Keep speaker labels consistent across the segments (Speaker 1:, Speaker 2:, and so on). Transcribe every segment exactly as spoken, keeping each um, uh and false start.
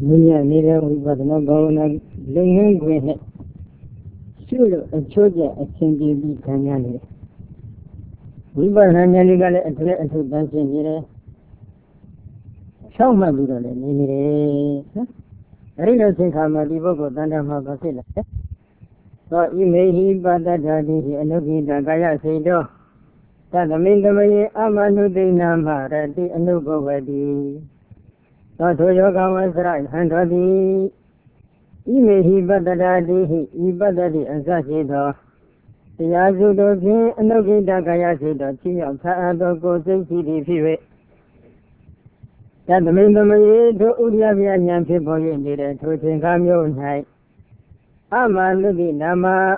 Speaker 1: Niya Nira Vipatana Bhavana Lingam Gwene Sulu a Choja a Chingi Kanyani Vipatana Naligale at the dancing here. Show my Buddha Nire. I don't think I'm a Divogo Danda Mabasila. So you may hear Bada Daddy and Nogi Dagaya Sedo. That the Mindamay Amanu de Namara, the Anugo Vadi. So to Yoga was right, Handadi. You may hear Bada Daddy, he Badadi and Sachido. The Yazudo, Nogi Dagaya Sedo, Chia Taado goes to the Fiwe. That the Mindamay to Udiavian people in it to think I'm your night. Aman Nama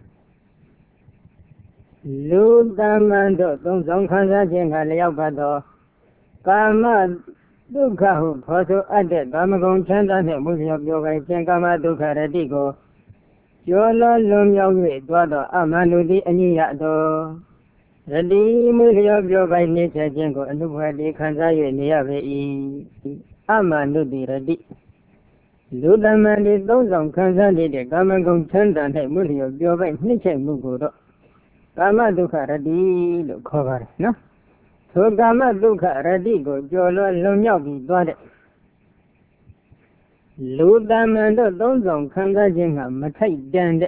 Speaker 1: Ludamando, don't some consumption at Leopado. Kama Duka, Poto added, Bamagon Chanda, Muslim Yoga, Chankama Duka Radigo. Yola Lum Yogi, Dwado, Amanudi, and Yado. Ready, Muslim Yoga, Nature Jango, and Nubadi Kansayu, Niavi, Amanudi, ready. Ludaman is those on consolidated, Gamagon Chanda, and Muslim Yoga, Nature Mugudo. Gama Duka Radi, look cover, no? So Gama Duka Radigo, Jolo Lumyogi, got it. Ludamando, those on Kangajinga, Matai Dand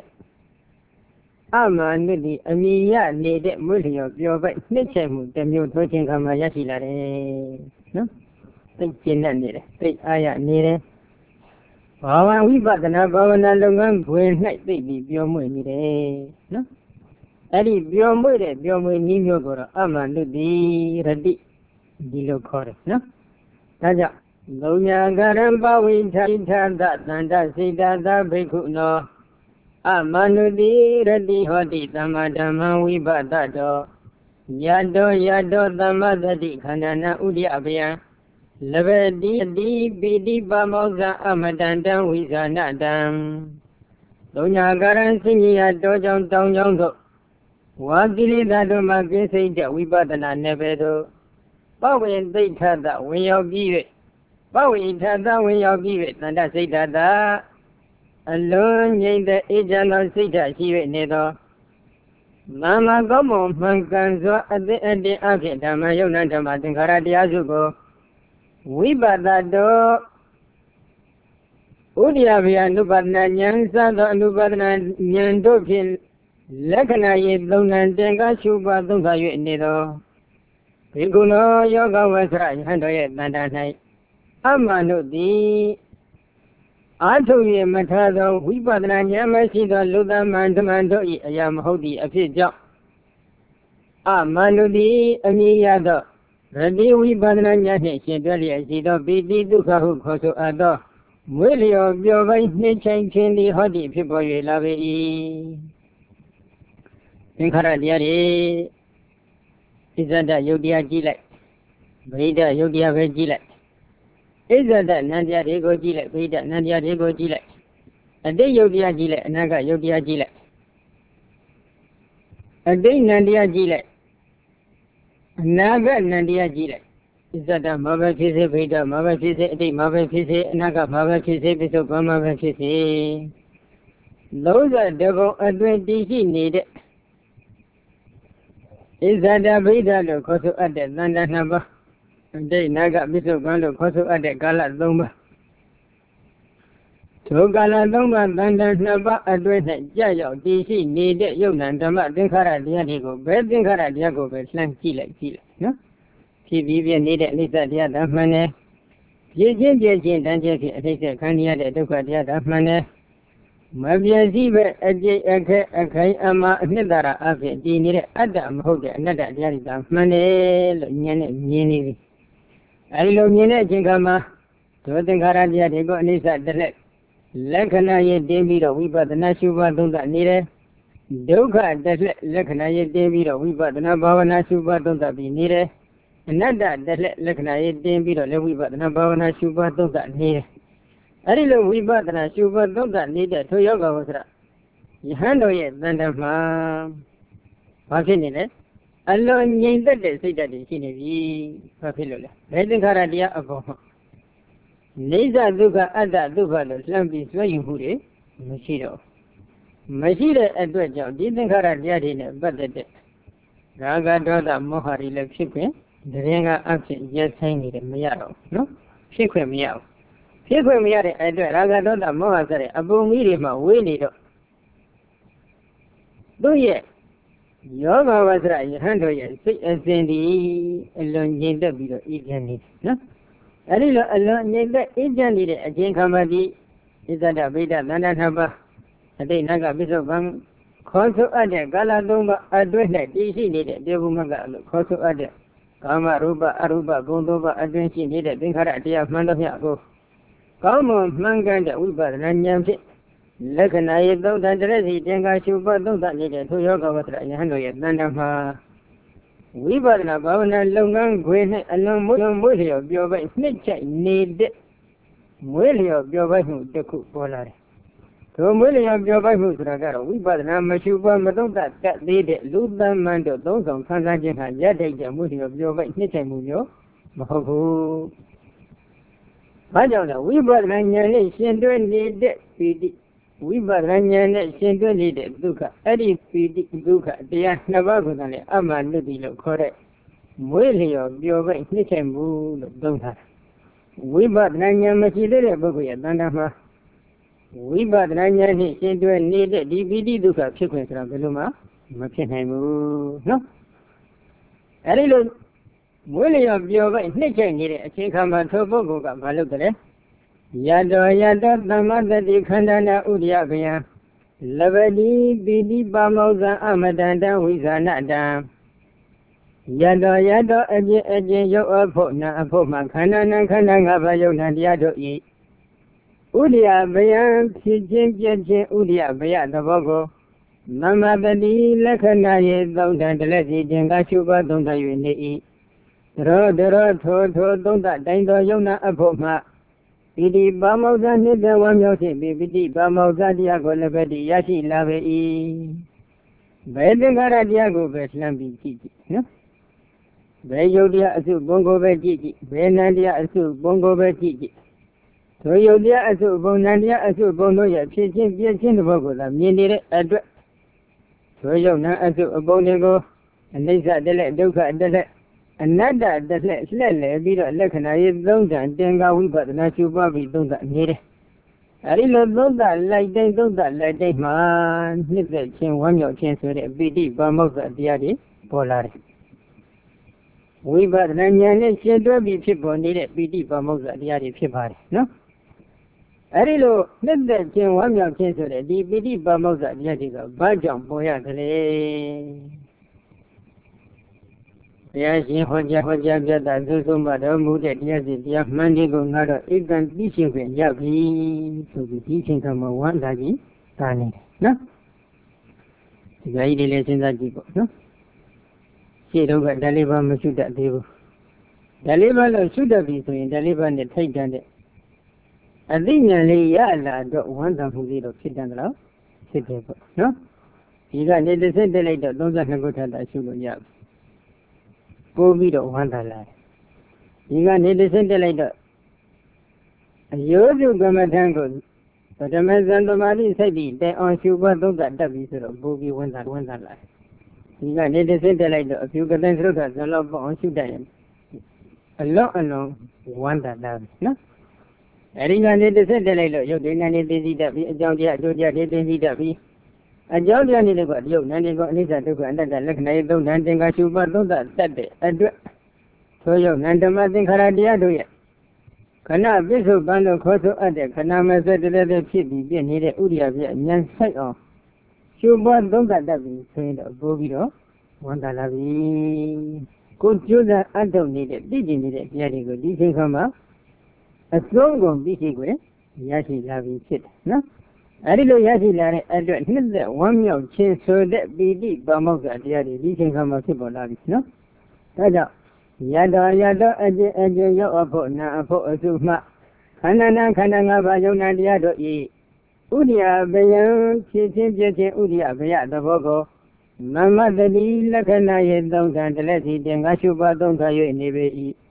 Speaker 1: Aman, Amia, needed Muslim Yoga, Nature, the new talking Kamayashi, no? Think Chin needed, think Aya needed. Oh, we got an above when night baby, your money, no? Eddie, your mother, your money, your go, Aman, the ready, below chorus, no? Taja, Loya Garamba, we tell that, and I say that the Beku no. Amanu the ready, hoti, the madama, we bought that door. Yado, Yado, the mother, the Kanana, Udiabia. Levedi, di, bidi, bamosa, amadanda, wizanadam. Loya Garan singing at Dojon Dong Yongo. What did it that do my say that we bought and I never do? But when they tell that when you give it, but when you tell that when you give it, and I say that that alone in the agent of Sita, she went neither. Mama Gomo, Mankanzo at the end of the Tamayona Tamatin Karadiazugo. We bought that door. Udiavia Nubadna Yansa, the Nubadna Yandopin. Lekana ye Lunan Denga Shuba Dunga Nido. Piguno Yoga was right, hundred and a night. Amanu di Atu Matado, we bought an Yamasi, the Luda Mandamando, Yam Hodi, a few job. Amanu di Amiado. Ready, we bought an Yaki, Shedali, Zido, Bidi Duka, who Koto Ado. Will you be away, change in the Hodi, people you love it. Tinkara Diari is that Yodia Gilek, Veda Yodia Vegilek. Is that Nadia Rego Gilek, Veda Nadia Rego Gilek. A day Yodia Gilek, Naga Yodia Gilek. A day Nadia Gilek, Naga Nadia Gilek. Is that a mother Fizzy, Veda, mother Fizzy, the mother Fizzy, Naga mother Fizzy, Biso Gama Fizzy. Those are devil and D C needed. Is that a Veda Koso at the Landa number? And they naga Biso Galo Koso at the Gala Lumba. To Gala Lumba, Landa number, address at Jayo, D C needed Yonan Dama, Dinkara Diago, Bed Dinkara Diago, Slang Chile, Chile, no? P V needed Lisa Diada Mane. Jim Jim Danjaki, they said, Kanya de Duka Diada Mane. Mabia Ziba, a J. A Kai Ama, Nidara, Afi, Dinner, Adam, Hoga, another Diada, Mane, Yeni. I love Yene Jingama, to the Garadia, they got Nisa the leg. Lekana David, we bought the Nashuba, don't that need it. Doka, the Lekana David, we bought the Nabava Nashuba, don't that be needed. Another, the Lekana David, we bought the Nabava Nashuba, don't that need it. I don't know we bought the Nashuba, don't that need it. To Yoga was that. You handle it, then the mom. What's in it? Alone in the day, say that it's in a Papilla. Reading Karadia ago. Nisa Duka Ada Duka Lampi swaying Huri, Mashido. Mashida Edward Joe didn't cut a yadin, but the dead. Raga Doda Mohari left shipping, the Renga absent just hanging in Miao. No? Shikwe Miao. Shikwe Miao Edward Raga Doda Mohari, Abu Mirima, Winnie. Do ye? Yoga was right, hundred years, as in the alone in the below, Ijani. No? A little alone in the Ijani, a Jinkamadi is that a bit of Nanahaba. A day Naga Bisobang, Koso Ada, Galadoma, Adwena, D C needed, Devumaga, Koso Ada, Kama Ruba, Aruba, Gondova, Adventure needed, Binkaratia of Mandafiago. Kama Manganda, Uba, Nanyamsi. Lekanai don't address it, Jenga Shuba don't need it to Yoga was right hand of Nandama. We were in a Bavana Longan, Gwen, and no Willie of your way, Snitch need Willie of your way, the cook polar. To Willie of your way, Ragaro, we were Nama Shuba, Madonna, that did it, Luda Mando, those on Kanajin, Yadja, Willie of your way, Snitch and Muyo. Maho. I don't know, we were Ranyani, Shendra need it. We were running Shindu needed Duka, Eddie Pidi Duka, the Navagan, Aman Ludilo, correct. Willie of your way, Nichen Boo, don't have. We bought Nanya Machida Buguya, Nanama. We bought Nanya Shindu needed D V D Duka, sequence of Beluma, Machinhamu. No? Eddie Willie of your way, Nichen needed a chicken to Boga, Malugare. Yado Yado Tamada di Kandana Udiabia Lavadi Bidi Bamoza Amadanda Wizanada Yado Yado Eje Eje Yo Apona Apoma Kanana Kananga Bayona Yado E Udia Baya Kijin Jeje Udia Baya the Bogo Mama Badi Lakanaye Donda Lezi Jenga Shuba Donda Yuni Ro Dero To To Donda Dando Yona Apoma Bidi Bamoza Nida one Yosi, Bidi Bamoza Diago Lebedi Yashi Lave E. Bedengara Diago Beslambi Gigi, no? Beyodia Asu Bongo Begigi, Benandia Asu Bongo Begigi. Toyodia Asu Bonandia Asu Bonoya, Pichin, Pichin Bogo, the Minute address. Toyona Asu Bonego, and they said the Duka and the Another that lets let be the Lekana don't and Denga we but the Nachu Bobby don't that need it. I really don't that like they don't that like they man. Nip that chin one your chance with a B D Bamosa Diadi, Polar. We but Nanya should be people needed B D Bamosa Diadi Pipari, no? I really nip that chin one your chance with a B D Bamosa Diadi, Bajam Boya. Yes, in Hoja Hoja that Zusumba moved at yes, the Mandigo Nada, it can teaching when Yabi to be teaching from one lagi, Tani. No? The idea is in that people, no? She don't get deliver Mashuda Devo. Deliver should have been to deliver and take down it. I think Yala got one of who did sit down the sit there, no? You got the same later, don't let her go to that sugar yab. Bovido Wandala. You got need to send the later. You do come at Tango. But the man and the Mali said, they on sugar don't get that visit of Bovi Wanda Wandala. You got need to send the later. If you can then look at the love on Sudan. A lot along Wandala. No? I think I need to send the later. You didn't need to see that. Georgia, Georgia didn't see that. A Georgia needed got you, Nanny got Nisa to go and then look nice, don't think I should but do that. So you, Nandamatin Karadia do it. Kana Bisu Bando Koso Ade, Kanama said the leather ship be needed Udia, Yan say off. Shuba don't that be saying of Bovido, Wandalavi. Could you that I don't need it, did you need it? Yadi go, you can come up. A strong one, B C way, Yashi Lavi sit, no? I did Yashi Larry, I don't need that one young chin so that be deep Bamoga, Yadi, you can come up to Lavi, no? That's Yada Yada, Aja Aja Yo Apona, Apo Azuma, Kanana Kananga Bayona Diado E. Udia Bayan, Chitin Jetin Udia Bayat the Bogo. Mama the Lakana, don't and let it, then Ashuba don't die in the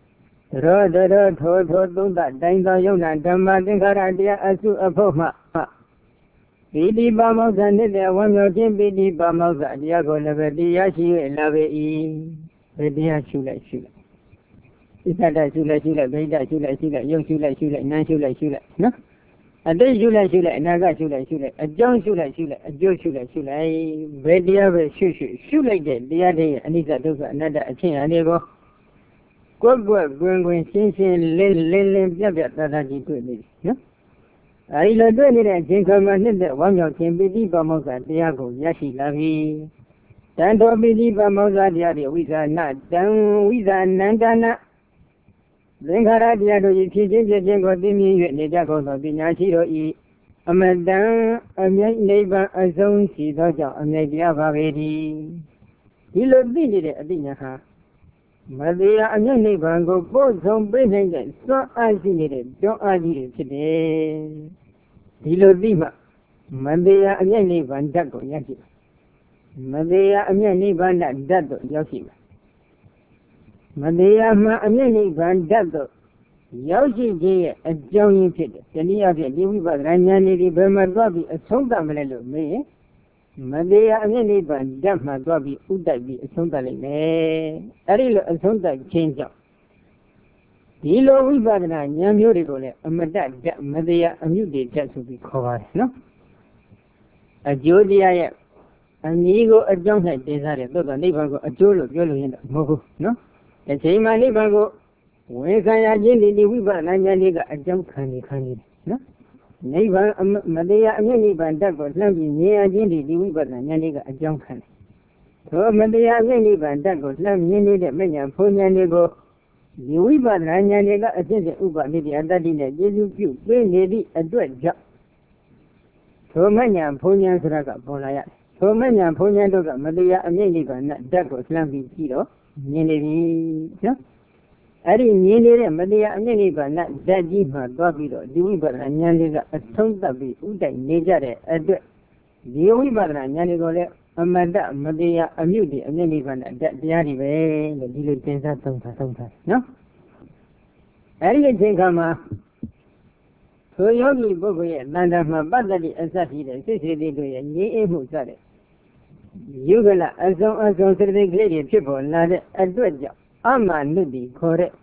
Speaker 1: ရောတရောထောထောသုံးသတိုင်းသောယုံနာဓမ္မသင်္ခါရတရားအစုအဖို့မှပိဋိပါမောဇ္ဇနေတဲ့ဝမ်းမြောက်ခြင်းပိဋိပါမောဇ္ဇတရားကိုလည်းပဲတရားရှိ၍လာပေ၏ဘယ်တရားရှုလိုက်ရှုလိုက်ဣသတရှုလိုက်ရှုလိုက်ဗိဒရှုလိုက်ရှုလိုက်ယုံရှုလိုက်ရှုလိုက်နာရှုလိုက်ရှုလိုက်နော်အတိတ်ရှုလိုက်ရှုလိုက်အနာဂတ်ရှုလိုက်ရှုလိုက်အကြောင်းရှုလိုက်ရှုလိုက်အကျိုးရှုလိုက်ရှုလိုက်ဘယ်တရားပဲရှုရှုရှုလိုက်တဲ့တရားတွေရဲ့အနိစ္စဒုက္ခအနတ္တအချင်းအလေးကိုကွက်ကွက်ကွင်းကွင်းရှင်းရှင်းလင်းလင်းလင်းပြတ်ပြတ်သားသားကြီးတွေ့နေတယ်နော်အဲဒီလိုတွေ့နေတဲ့အချိန်ခါမှာနှစ်သက်ဝမ်းမြောက်ခြင်းပိဋိပါမောဇ္ဇတရားကိုရရှိလာပြီတန်တော်ပိဋိပါမောဇ္ဇတရားတွေဝိဇာနာတံဝိဇာနန္ဒနာသင်္ခါရတရားတို့၏ဖြစ်ခြင်းဖြစ်ခြင်းကိုသိမြင်၍နေကြကုန်သောပညာရှိတို့၏အမတန်အမြဲနိဗ္ဗာန်အဆုံးရှိသောကြောင့်အမြဲတရားပါပေသည်ဒီလိုသိနေတဲ့အသိဉာဏ်ဟာမတရားအမြဲနိဗ္ဗာန်ကိုပို့ဆောင်ပေးနိုင်တဲ့စွမ်းအားရှိနေတဲ့ကြောင်းအားကြီးတွေဖြစ်တယ်ဒီလိုသိမှမတရားအမြဲနိဗ္ဗာန်ဓာတ်ကိုရရှိမတရားအမြဲနိဗ္ဗာန်ဓာတ်တို့ရောက်ရှိမှာမတရားမှအမြဲနိဗ္ဗာန်ဓာတ်တို့ရောက်ရှိခြင်းရဲ့အကြောင်းရင်းဖြစ်တယ်။တနည်းအားဖြင့်ဒီဝိပဿနာဉာဏ်ဤဒီဘယ်မှာသွားပြီးအဆုံးသတ်မလဲလို့မေးရင်မတရားအမြဲနိဗ္ဗာန်ဓာတ်မှသွားပြီးဥဒ္တိုက်ပြီးအဆုံးသတ်လိုက်မယ်။အဲဒီလိုအဆုံးသတ်ခြင်းကြောင့်ဒီလိုဝိပဿနာဉာဏ်မျိုးတွေကိုလည်းအမတ္တဓာတ်မတရားအမြုတေဓာတ်ဆိုပြီးခေါ်ပါတယ်နော်။အကျိုးတရားရဲ့အမည်ကိုအကြောင်း၌တင်စားတယ်သို့သောနိဗ္ဗာန်ကိုအကျိုးလို့ပြောလို့ရင်တော့မဟုတ်ဘူးနော်။ဒီချိန်မှာနိဗ္ဗာန်ကိုဝေခံရခြင်းဒီဒီဝိပဿနာဉာဏ်လေးကအကြောင်းခံနေခံနေတယ်နော်နိဗ္ဗာန်မတရားအမြင့်နိဗ္ဗာန်ဓာတ်ကိုလှမ်းပြီးမြင်ရခြင်းဒီဒီဝိပဿနာဉာဏ်လေးကအကြောင်းခံတယ်သောမတရားအမြင့်နိဗ္ဗာန်ဓာတ်ကိုလှမ်းမြင်နေတဲ့မဉဏ်ဖုံဉဏ်တွေကိုဒီဝိပဿနာဉာဏ်တွေကအဖြစ်ဖြစ်ဥပနိတိအတ္တတိနဲ့ကျေစုပြုပေးနေသည့်အတွက်ကြောင့်သောမဉဏ်ဖုံဉဏ်ဆိုတာကပေါ်လာရတယ်သောမဉဏ်ဖုံဉဏ်တို့ကမတရားအမြင့်နိဗ္ဗာန်ဓာတ်ကိုလှမ်းပြီးကြည့်တော့မြင်နေပြီနော်အဲ့ဒီမြင်နေတဲ့မတရားအမြင့်နိဗ္ဗာန်ဓာတ်ကြီးမှသွားပြီးတော့ဒီဝိပဿနာဉာဏ်လေးကအဆုံးသတ်ပြီးဥဒိုက်နေကြတဲ့အတွက်ဒီဝိပဿနာဉာဏ်တွေကိုလည်းအမတ္တမတရားအမြုတွေအမြင့်နိဗ္ဗာန်ဓာတ်တရားတွေပဲလို့ဒီလိုသင်္စားသုံးတာသုံးတာနော်အဲ့ဒီအချိန်ခါမှာဆိုယောဂီပုဂ္ဂိုလ်ရဲ့တဏ္ဍာမှာပတ္တတိအစရှိတဲ့စိတ်စိတ်တွေရဲ့ငြိမ်းအေးမှုစတဲ့ယုဂလအစုံအစုံစိတ်စိတ်ကလေးတွေဖြစ်ပေါ်လာတဲ့အတွက်ကြောင့်အမှန်နုတိခေါ်တဲ့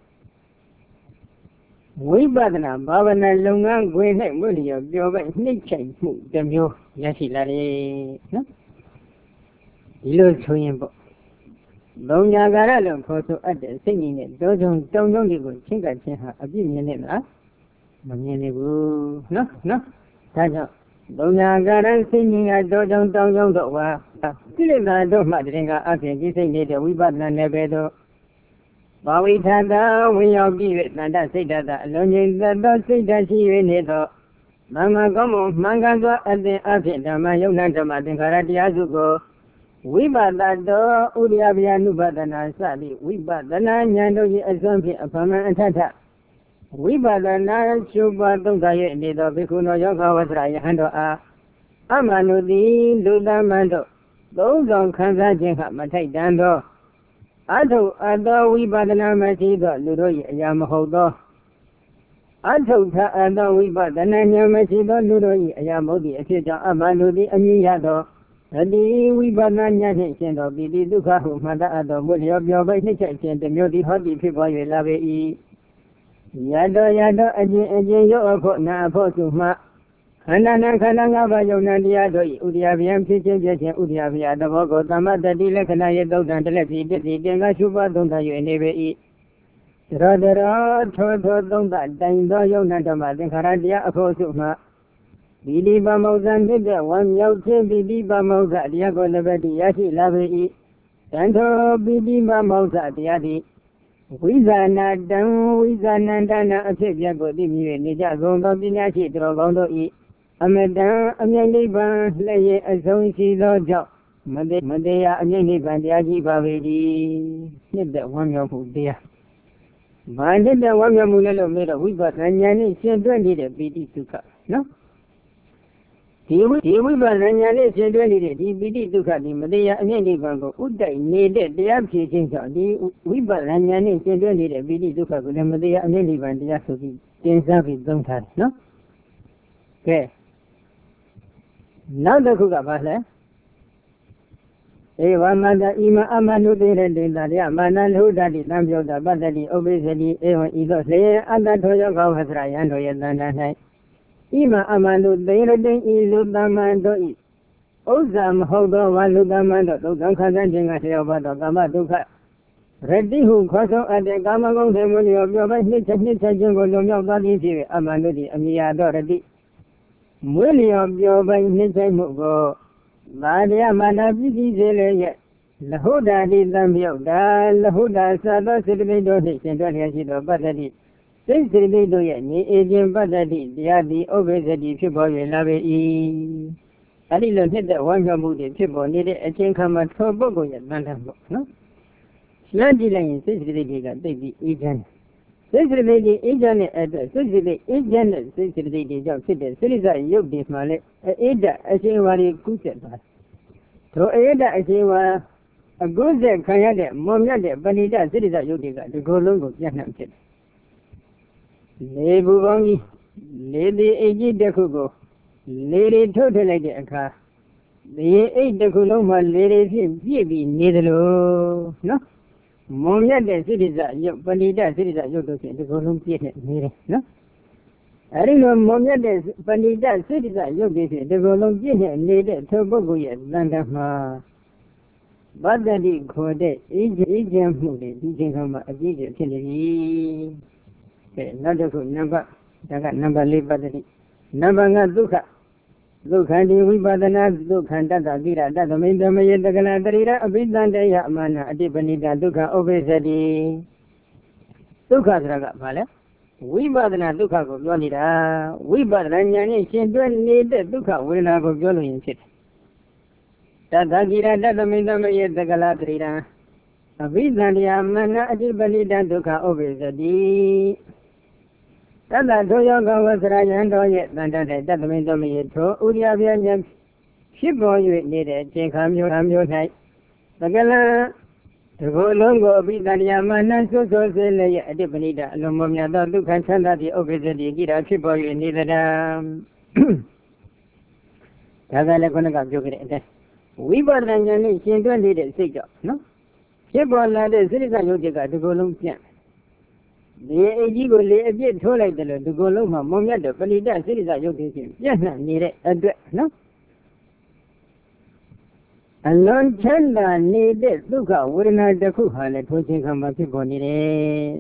Speaker 1: ဝိပဿနာဘာဝနာလုပ်ငန်းခွင်၌မွေးလျော်ပြောပိုက်နှိမ့်ချိုင်မှုတစ်မျိုးရရှိလာတယ်နော်ဒီလိုဆိုရင်ပေါ့ဘုံညာကာရလို့ခေါ်ဆိုအပ်တဲ့စိတ်ကြီးနဲ့တောချုံတုံတုံတွေကိုချင်းကပ်ခြင်းဟာအပြည့်မြင်နေလားမမြင်နေဘူးနော်နော်ဒါကြောင့်ဘုံညာကာရစိတ်ကြီးကတောချုံတုံတုံတို့ဟာကိလေသာတို့မှတရင်ကအဖြစ်ကြီးစိတ်နေတဲ့ဝိပဿနာနယ်ပယ်တို့ဘာဝိထတာဝင်ရောက်ပြီး၍တဏ္ဍစိတ်တအလုံးကြီးသောစိတ်ဓာတ်ရှိ၍နေသောမမကောင်းမှုမှန်ကန်သောအသင်အဖြစ်ဓမ္မယုံနာဓမ္မသင်္ခါရတရားစုကိုဝိပဿနာတော်ဥရိယဗျာနုပဒနာစသည့်ဝိပဿနာဉာဏ်တို့၏အစွမ်းဖြင့်အဖမန်အထထဝိပဿနာရှုပါသုံးသာ၍နေသောဘိက္ခုနောယောဂဝဆရာယဟန်တော်အားအမှန်တို့သည်လူသမန်တို့သုံးဆောင်ခံစားခြင်းကမထိုက်တန်သောအထုအသောဝိပဿနာမရှိသောလူတို့၏အရာမဟုတ်သောအထုထအသောဝိပဿနာဉာဏ်မရှိသောလူတို့၏အရာမဟုတ်သည့်အဖြစ်ကြောင့်အမှန်တို့သည်အမြင်ရသောတတိဝိပဿနာဉာဏ်ဖြင့်ရှင်သောပိဋိဒုက္ခဟုမှတ်တတ်သောဘုရားပြောပိနှိမ့်ချက်ခြင်းတစ်မျိုးသည်ဟောသည်ဖြစ်ပေါ်၍လာပေ၏ယတောယတောအကျဉ်အကျဉ်ရုပ်အဖို့နာအဖို့သူမှခန္ဓာနာခန္ဓာငါးပါးယုံနာတရားတို့၏ဥဒိယဗျံဖြစ်ခြင်းဖြစ်ခြင်းဥဒိယဗျာသဘောကိုသမ္မတတိလက္ခဏာရဲ့သုတ်တံတလက်ဖြစ်တည်တင်္ဂရှုပါသုံးသ၍နေပေ၏တရတရထောထောသုံးသတိုင်သောယုံနာဓမ္မသင်္ခါရတရားအဖို့စုမှပိဋိပါမောဇ္ဇဖြစ်တဲ့ဝမ်းမြောက်ခြင်းပိဋိပါမောဇ္ဇတရားကိုလည်းပဲရရှိလာပေ၏တန်ထောပိဋိပါမောဇ္ဇတရားသည်ဝိဇာနာတံဝိဇာနန္ဒနာအဖြစ်ပြတ်ကိုသိမြင်နေကြကုန်သောပညာရှိတော်ကောင်းတို့၏အမတန်အမြင့်နိဗ္ဗာန်လည်းရဲ့အဆုံးရှိသောကြောင့်မတေမတရားအမြင့်နိဗ္ဗာန်တရားကြီးပါပေသည်နှစ်သက်ဝမ်းမြောက်မှုတရားဘာနှစ်သက်ဝမ်းမြောက်မှုလဲလို့မေးတော့ဝိပဿနာဉာဏ်နဲ့ရှင်းသွင်းနေတဲ့ပိဋိစုခနော်ဒီဝိဒီဝိပါဒညာနဲ့ရှင်တွဲနေတဲ့ဒီပိဋိဒုက္ခဒီမတရားအမြင့်နိဗ္ဗာန်ကိုဥဒိုက်နေတဲ့တရားဖြည့်ခြင်းကြောင့်ဒီဝိပါဒညာနဲ့ရှင်တွဲနေတဲ့ပိဋိဒုက္ခကိုလည်းမတရားအမြင့်နိဗ္ဗာန်တရားဆိုပြီးတင်စားပြီးသုံးထားတယ်နော်ကဲနောက်တစ်ခုကဘာလဲဧဝမတဣမအမနုတေရတေတရမာနလုဒ္ဓတိတံပြောတာပတ္တိဥပိသတိဧဝံဤသို့လျင်အတ္တထောယောကောဝဆရာယံတို့ရဲ့တဏ္ဍာ၌ဣမအမနုတေရတေဤလူတမန်တို့ဤဥစ္စာမဟုတ်သောဝါလူတမန်တို့သုဒ္ဓံခန္ဓာခြင်းကလျောဘသောကာမဒုက္ခရတိဟုခေါ်ဆုံးအပ်တဲ့ကာမဂုဏ်တွေမူလျောပြောပိုင်နှိမ့်ချက်နှိမ့်ချက်ခြင်းကိုလွန်မြောက်သွားသည်ဖြစ်၍အမနုတိအမိယာတော်ရတိမွေးလျောပြောပိုင်နှိမ့်ချက်မှုကိုသာတရားမာနပြည့်စည်စေလျက်လဟုဒ္ဓတိတံပြုတ်တာလဟုဒ္ဓသာသောစေတသိက်တို့နှင့်ရှင်တွဲလျက်ရှိသောပတ္တိစိတ်စေတသိက်တို့ရဲ့ညီအေခြင်းပတ္တိတရားသည်ဥပ္ပဇ္ဇတိဖြစ်ပေါ်၍လာပေ၏အဲ့ဒီလိုဖြစ်တဲ့ဝမ်းမြောက်မှုတွေဖြစ်ပေါ်နေတဲ့အချိန်ခါမှာသောပုဂ္ဂိုလ်ရဲ့တန်တမ်းပေါ့နော်လှမ်းကြည့်လိုက်ရင်စိတ်စေတသိက်တွေကသိပြီးအေးချမ်းတယ်စိတ်စေတသိက်တွေအေးချမ်းတဲ့အတွက်စိတ်စေတသိက်အေးချမ်းတဲ့စိတ်စေတသိက်တွေကြောင့်ဖြစ်တဲ့စိရိစရုပ်တွေမှာလည်းအေးဓာတ်အချိန်ဝါတွေကူးဆက်သွားတယ်တို့အေးဓာတ်အချိန်ဝါအကုသခံရတဲ့မွန်မြတ်တဲ့ပဏိတစိရိစရုပ်တွေကဒီကိုယ်လုံးကိုပြန့်နှံ့ဖြစ်တယ်လေဘူးကောင်းကြီးလေဒီအိတ်ကြီးတစ်ခုကိုလေတွေထုတ်ထည့်လိုက်တဲ့အခါဒီအိတ်တစ်ခုလုံးမှာလေတွေဖြစ်ပြည့်ပြီးနေတယ်လို့နော်မွန်မြတ်တဲ့စိရိစရုပ်ပဏိတစိရိစရုပ်တို့ဖြင့်ဒီကိုယ်လုံးပြည့်နေနေတယ်နော်အဲဒီလိုမွန်မြတ်တဲ့ပဏိတစိရိစရုပ်တွေဖြင့်ဒီကိုယ်လုံးပြည့်နေနေတဲ့သောပုဂ္ဂိုလ်ရဲ့တန်တမှာပတ္တိခေါ်တဲ့အေးအေးချမ်းမှုတွေဒီချိန်ခါမှာအပြည့်အဖြစ်နေပြီ။ကဲနောက်တစ်ခုနံပါတ်ဒါကနံပါတ်၄ပတ္တိနံပါတ်၅ဒုက္ခဒုက္ခတိဝိပဿနာဒုက္ခတတ္တတိရတတမိတမယေတကလတရိရအဘိသန္တယအမနာအတိပဏိတဒုက္ခဥပ္ပဇ္ဇတိဒုက္ခဆိုတာကဘာလဲဝိပဿနာဒုက္ခကိုပြောနေတာဝိပဿနာဉာဏ်နဲ့ရှင်တွဲနေတဲ့ဒုက္ခဝေဒနာကိုပြောလို့ရင်ဖြစ်တယ်တတကိရတတမိတမယေတကလတရိရအဘိသန္တယမနာအတိပဏိတဒုက္ခဥပ္ပဇ္ဇတိတတ္တထိုယောကဝဆရာယံတော်ရဲ့တန်တတ်တဲ့တတမိတမယေထိုဥရိယပြဉ္ဉ္ဖြစ်ပေါ်၍နေတဲ့အချိန်ခါမျိုးအမျိုး၌တကလတကောလုံးကိုအဘိသန္တယမနာဆွဆွစေလျက်အတိပဏိတအလုံးမမြတ်သောဒုက္ခချမ်းသာသည့်ဥပ္ပဇ္ဇတိကိတာဖြစ်ပေါ်၍နေသတံဒါကလည်းခုနကပြောခဲ့တဲ့အတိုင်းဝိပဿနာဉာဏ်နဲ့ရှင်တွဲနေတဲ့စိတ်ကြောင့်နော်ဖြစ်ပေါ်လာတဲ့စိရိစရုပ်တွေကဒီကိုယ်လုံးပြန့်ဒီအကြီးကိုလေအပြစ်ထိုးလိုက်တယ်လို့ဒီကိုယ်လုံးမှာမုံမြတ်တဲ့ပဏိတစိရိစရုပ်တွေချင်းပြန့်နှံ့နေတဲ့အတွက်နော်အလွန်ချမ်းသာနေတဲ့ဒုက္ခဝေဒနာတစ်ခုဟာလည်းထိုခြင်းခံမှာဖြစ်ပေါ်နေတယ်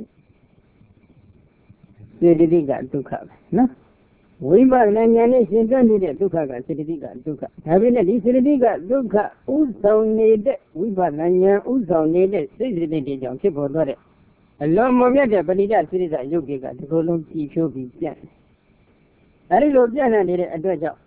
Speaker 1: စေတသိက်ကဒုက္ခပဲနော်ဝိပဿနာဉာဏ်နဲ့ရှင်တွဲနေတဲ့ဒုက္ခကစေတသိက်ကဒုက္ခဒါပေမဲ့ဒီစေတသိက်ကဒုက္ခဥဆောင်နေတဲ့ဝိပဿနာဉာဏ်ဥဆောင်နေတဲ့စိတ်စေတသိက်တွေကြောင့်ဖြစ်ပေါ်သွားတဲ့အလွန်မမြတ်တဲ့ပဏိတစိရိစရုပ်တွေကဒီလိုလုံးကြည်ဖြိုးပြီးပြန့်အဲဒီလိုပြန့်နေတဲ့အတွက်ကြောင့်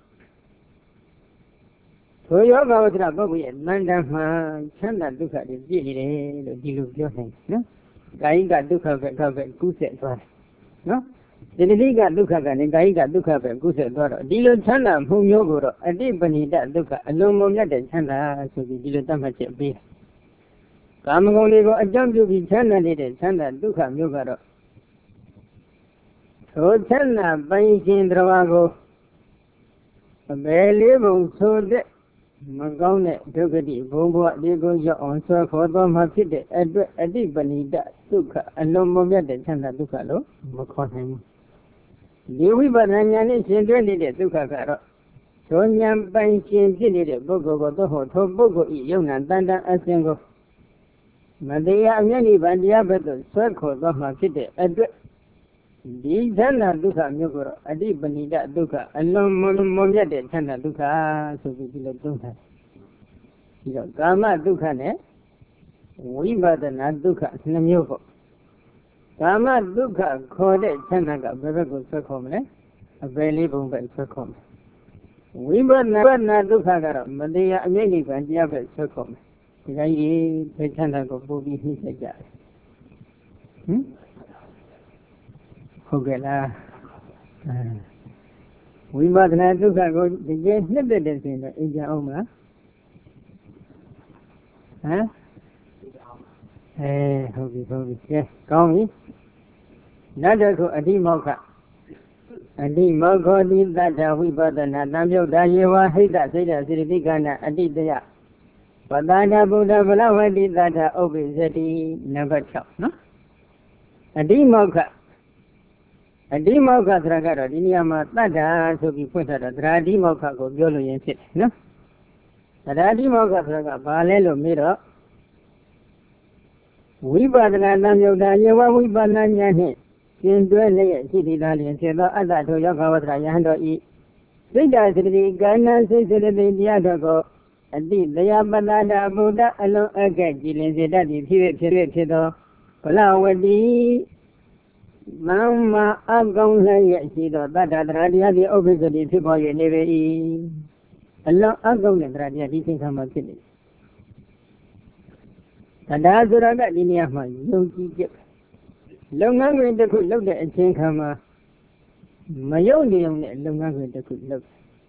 Speaker 1: ထိုယောဂဝတ္တပုဂ္ဂိုလ်ရဲ့တန်တမှာချမ်းသာဒုက္ခတွေပြည့်နေတယ်လို့ဒီလိုပြောနိုင်တယ်နော်ကာယကဒုက္ခပဲအခပဲကုသသွားတယ်နော်စေတသိက်ကဒုက္ခကလည်းကာယကဒုက္ခပဲကုသသွားတော့ဒီလိုချမ်းသာမှုမျိုးကိုတော့အတိပဏိတဒုက္ခအလုံးမမြတ်တဲ့ချမ်းသာဆိုပြီးဒီလိုသတ်မှတ်ချက်ပေးကာမဂုဏ်တွေကိုအကြောင်းပြုပြီးချမ်းသာနေတဲ့ချမ်းသာဒုက္ခမျိုးကတော့ထိုချမ်းသာပိုင်ရှင်တော်ကိုအဘယ်လေးပုံဆိုတဲ့မကောင်းတဲ့ဒုက္ခတိဘုံဘဝဒီကိုရောက်အောင်ဆွဲခေါ်တော်မှာဖြစ်တဲ့အတွက်အတိပဏိတဒုက္ခအလုံးမမြတ်တဲ့ချမ်းသာဒုက္ခလို့မခေါ်နိုင်ဘူးဒီဝိပဿနာဉာဏ်နဲ့ရှင်တွဲနေတဲ့ဒုက္ခကတော့သောဉာဏ်ပိုင်ရှင်ဖြစ်နေတဲ့ပုဂ္ဂိုလ်ကိုသို့ဟောထိုပုဂ္ဂိုလ်ဤယုံနာတန်တန်အစဉ်ကိုမတရားအမျက်နိဗ္ဗာန်တရားဘက်သို့ဆွဲခေါ်သွားမှာဖြစ်တဲ့အတွက်ဒီချမ်းသာဒုက္ခမျိုးကိုတော့အတိပဏိတဒုက္ခအလုံးမမြတ်တဲ့ချမ်းသာဒုက္ခဆိုပြီးဒီလိုသုံးထားတယ်။ဒီတော့ကာမဒုက္ခနဲ့ဝိပဿနာဒုက္ခနှစ်မျိုးပေါ့။ကာမဒုက္ခခေါ်တဲ့ချမ်းသာကဘယ်ဘက်ကိုဆွဲခေါ်မလဲ။အပယ်လေးပုံပဲဆွဲခေါ်မယ်။ဝိပဿနာဒုက္ခကတော့မတရားအမျက်နိဗ္ဗာန်တရားပဲဆွဲခေါ်မယ်။ဒီကကြီးဘယ်ချမ်းသာကိုပို့ပြီးနှိမ့်ဆက်ကြတယ်။ဟင်ဟုတ်ကဲ့လားအဲဝိပဿနာဒုက္ခကိုတကယ်နှစ်သက်တဲ့ဆိုရင်တော့အင်ကြအောင်မလားဟမ်အဲဟုတ်ပြီဟုတ်ပြီကဲကောင်းပြီနောက်တစ်ခုအဓိမောက္ခအဓိမောခောတိသတ္တဝိပဿနာသံယုတ်တာယေဝဟိတစိတ်တစေတိကနာအတိတယပတ္တဗုဒ္ဓဗလဝတိသတ္တဥပ္ပိသတိနံပါတ်၆နော်အဓိမောက္ခအဓိမောက္ခဆိုတာကတော့ဒီနေရာမှာတတ္တာဆိုပြီးဖွင့်ထားတာသရအဓိမောက္ခကိုပြောလို့ရင်ဖြစ်တယ်နော်သရအဓိမောက္ခဆိုတာကဘာလဲလို့မေးတော့ဝိပဿနာသံယုတ်တာယေဝဝိပဿနာဉာဏ်နှင့်ကျင်တွဲလျက်ရှိသည့်သားလျင်ဖြစ်သောအတ္တထိုယောဂဝတ္တယဟန်တော်ဤစိတ်တစတိကဏ္ဍစိတ်စရတိတရားတော်ကိုအတိတရားပတ္တာဗုဒ္ဓအလုံးအကဲ့ကြည်လင်စေတတ်သည်ဖြစ်ဖြစ်ဖြစ်သောဗလဝတိသမ္မာအကောင်လျက်ရှိသောတတ္တတရားတရားသည်ဥပ္ပစ္စတိဖြစ်ပေါ်၍နေပေ၏အလုံးအကောင်တဲ့တရားတရားဒီသင်္ခါမှာဖြစ်နေတရားဆိုတာကဒီနေရာမှာယုံကြည်ချက်လုပ်ငန်းခွင်တစ်ခုလုပ်တဲ့အချိန်ခါမှာမယုံနေုံနဲ့လုပ်ငန်းခွင်တစ်ခုလုပ်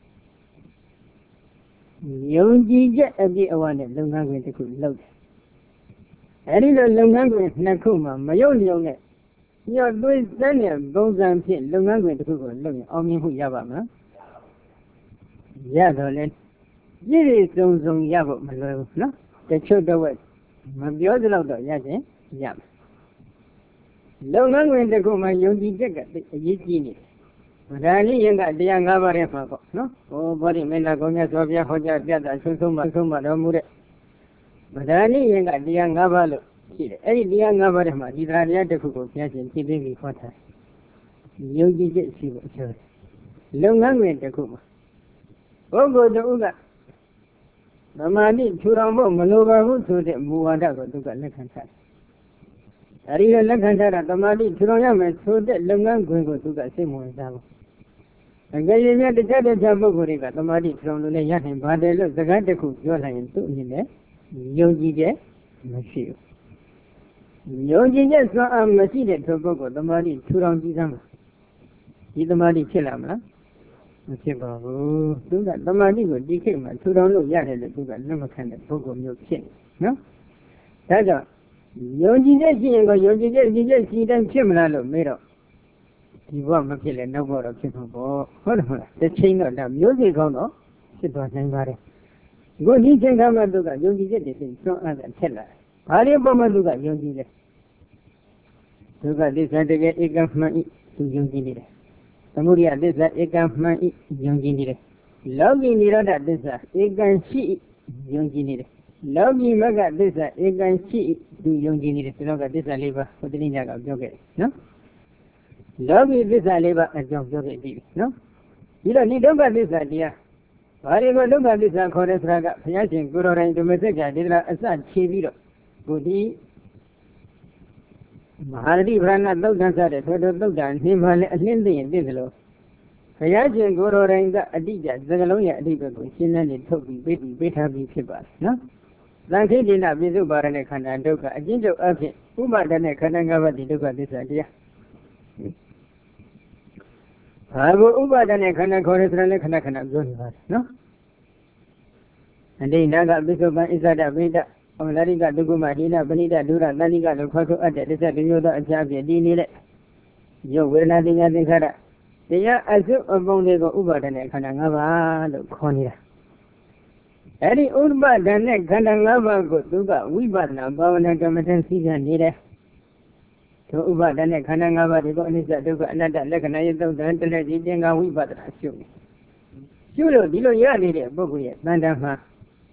Speaker 1: ယုံကြည်ချက်အပြည့်အဝနဲ့လုပ်ငန်းခွင်တစ်ခုလုပ်တယ်အဲဒီလိုလုပ်ငန်းခွင်နှစ်ခုမှာမယုံနေုံနဲ့ညှော်သွေးစမ်းတဲ့ပုံစံဖြင့်လုပ်ငန်းခွင်တစ်ခုကိုလုပ်ရင်အောင်မြင်မှုရပါမလားရတော့လဲပြည့်ပြည့်စုံစုံရဖို့မလွယ်ဘူးနော်တချို့တော့မပြောသလောက်တော့ရခြင်းရမယ်လုပ်ငန်းခွင်တစ်ခုမှာယုံကြည်ချက်ကအရေးကြီးနေတယ်ဗဒာလိယင်ကတရား၅ပါးထဲမှာပေါ့နော်ဟောဘောဓိမေတ္တာကောင်းမြတ်စွာဘုရားဟောကြားပြတာဆွဆုံးမှဆုံးမတော်မူတဲ့ဗဒာလိယင်ကတရား၅ပါးလို့ရှိတယ်အဲ့ဒီတရား၅ပါးထဲမှာဒီတရားတရားတစ်ခုကိုဘုရားရှင်ဖြည့်သိပြီးဟောထားယုံကြည်ချက်ရှိဖို့အကျိုးလုပ်ငန်းခွင်တစ်ခုမှာပုဂ္ဂိုလ်တစ်ဦးကသမာဓိထူထောင်ဖို့မလိုပါဘူးဆိုတဲ့မူဝါဒကိုသူကလက်ခံထားတယ်အဲဒီလိုလက်ခံထားတာသမာဓိထူထောင်ရမယ်ဆိုတဲ့လုပ်ငန်းခွင်ကိုသူကစိတ်ဝင်စားဘူးအကယ်၍များတခြားတခြားပုဂ္ဂိုလ်တွေကသမာဓိထူထောင်လို့လည်းရနိုင်ပါတယ်လို့စကားတစ်ခုပြောလိုက်ရင်သူ့အနေနဲ့ယုံကြည်ချက်မရှိဘူးယုံကြည်ချက်စွမ်းအားမရှိတဲ့သူပုဂ္ဂိုလ်သမာဓိထူထောင်ကြည့်စမ်းဒီသမာဓိဖြစ်လာမလားမဖြစ်ပါဘူးသူကသမာဓိကိုဒီခေတ်မှာထူထောင်လို့ရတယ်လို့သူကလက်မခံတဲ့ပုဂ္ဂိုလ်မျိုးဖြစ်နေနော်ဒါကြောင့်ယုံကြည်ချက်ရှိရင်ကိုယုံကြည်ချက်ကြည်ချက်ရှိတိုင်းဖြစ်မလားလို့မေးတော့ဒီဘဝမဖြစ်လဲနောက်ဘဝတော့ဖြစ်မှာပေါ့ဟုတ်တယ်မလားတစ်ချိန်တော့ဒါမျိုးစိကောင်းတော့ဖြစ်သွားနိုင်ပါတယ်အခုဒီချိန်ကမှသူကယုံကြည်ချက်တွေသိစွန့်အားတဲ့ဖြစ်လာဘာလို့ပုံမှန်သူကယုံကြည်လဲသူကသစ္စာတကယ်ဧကမှန်ဤသူယုံကြည်နေတယ်သမုဒိယသစ္စာဧကမှန်ဤယုံကြည်နေတယ်လောကီနိရောဓသစ္စာဧကံရှိယုံကြည်နေတယ်လောကီမဂ္ဂသစ္စာဧကံရှိသူယုံကြည်နေတယ်ဒီတော့ကသစ္စာလေးပါးဟိုတနည်းညကပြောခဲ့တယ်နော်လောကီသစ္စာလေးပါးအကြောင်းပြောခဲ့ပြီနော်ဒီတော့ဒီဒုက္ခသစ္စာတရားဘာတွေကိုဒုက္ခသစ္စာခေါ်တဲ့ဆိုတာကဘုရားရှင်ကိုတော်တိုင်ဓမ္မစက္ကဒေသနာအစခြေပြီးတော့ကိုဒီမဟာရတိဗရဏသုတ်တန်စတဲ့ထိုထိုသုတ်တန်နှင်းမှလည်းအလင်းသိရင်သိသလိုဘုရားရှင်ကိုတော်တိုင်ကအတိအကျစကလုံးရဲ့အတိဘက်ကိုရှင်းလင်းနေထုတ်ပြီးပေးပြီးပေးထားပြီးဖြစ်ပါတယ်နော်သံခိတိနာပိစုပါရနဲ့ခန္ဓာဒုက္ခအကျဉ်းချုပ်အဖြစ်ဥပါဒနဲ့ခန္ဓာ၅ပါးဒီဒုက္ခသစ္စာတရားဘာကိုဥပါဒနဲ့ခန္ဓာခေါ်ရဆိုတဲ့ခဏခဏပြောနေပါတယ်နော်အတိနာကပိစုပန်ဣဇဒဗိဒအမလာရိကဒုက္ခမဒိနာပဏိဒဒုရတဏိကလို့ခေါ်ဆိုအပ်တဲ့သစ္စာတစ်မျိုးသောအချားဖြင့်ဒီနေတဲ့ရုပ်ဝေဒနာတင်ညာသင်္ခါရတရားအစုအပုံတွေကိုဥပါဒနဲ့ခန္ဓာ၅ပါးလို့ခေါ်နေတာအဲ့ဒီဥပါဒနဲ့ခန္ဓာ၅ပါးကိုသူကဝိပဿနာဘာဝနာကမ္မထစီကနေတယ်သူဥပါဒနဲ့ခန္ဓာ၅ပါးဒီကိုအနိစ္စဒုက္ခအနတ္တလက္ခဏာယသုတ်တန်တလက်ဒီသင်္ခါဝိပဿနာရှုနေရှုလို့ဒီလိုရနေတဲ့ပုဂ္ဂိုလ်ရဲ့တဏ္ဍာမှာ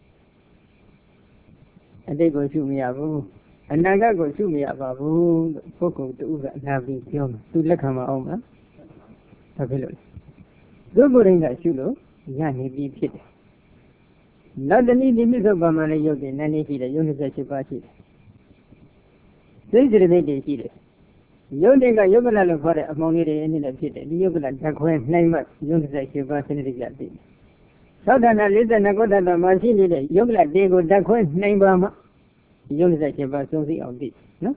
Speaker 1: အတိတ်ကိုရှုမရဘူးအနာဂတ်ကိုရှုမရပါဘူးလို့ပုဂ္ဂိုလ်တူကအနာပြီးပြောမှာသူလက်ခံမအောင်လားဘာဖြစ်လို့လဲသူကိုယ်တိုင်ကရှုလို့ရနေပြီးဖြစ်တယ်နောက်တနည်းဒီမြစ်စုပ်ပါမှလည်းရုပ်တယ်နာနေရှိတယ်ရုပ်၂၈ပါးရှိတယ်စိတ်စိတ်တွေရှိတယ်ရုပ်တွေကယုတ်ကလလို့ခေါ်တဲ့အမောင်လေးတွေအင်းနဲ့ဖြစ်တယ်ဒီယုတ်ကလဓာတ်ခွဲနှိုင်းမှရုပ်၂၈ပါးစနစ်တကျသိတယ်သောတာနာ၄၂ခုတ္တမှာရှိနေတဲ့ယုတ်ကလတေကိုဓာတ်ခွဲနှိုင်းပါမှရုပ်၂၈ပါးဆုံးသိအောင်သိနော်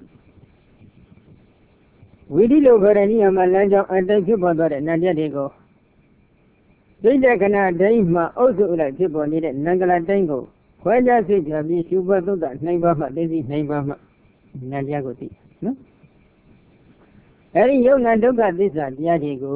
Speaker 1: ဝိဓိလိုခေါ်တဲ့နေရာမှာလမ်းကြောင်းအတိုင်းဖြစ်ပေါ်သွားတဲ့နာတရားတွေကိုစိတ်တခဏတိုင်းမှာအုပ်စုလိုက်ဖြစ်ပေါ်နေတဲ့နံကလတိုင်းကိုခွဲခြားစိတ်ကြပြီးရှုပွားသုဒ္ဓနိုင်ပါမှသိသိနိုင်ပါမှနံတရားကိုသိနော်အဲဒီယုံနာဒုက္ခသစ္စာတရားတွေကို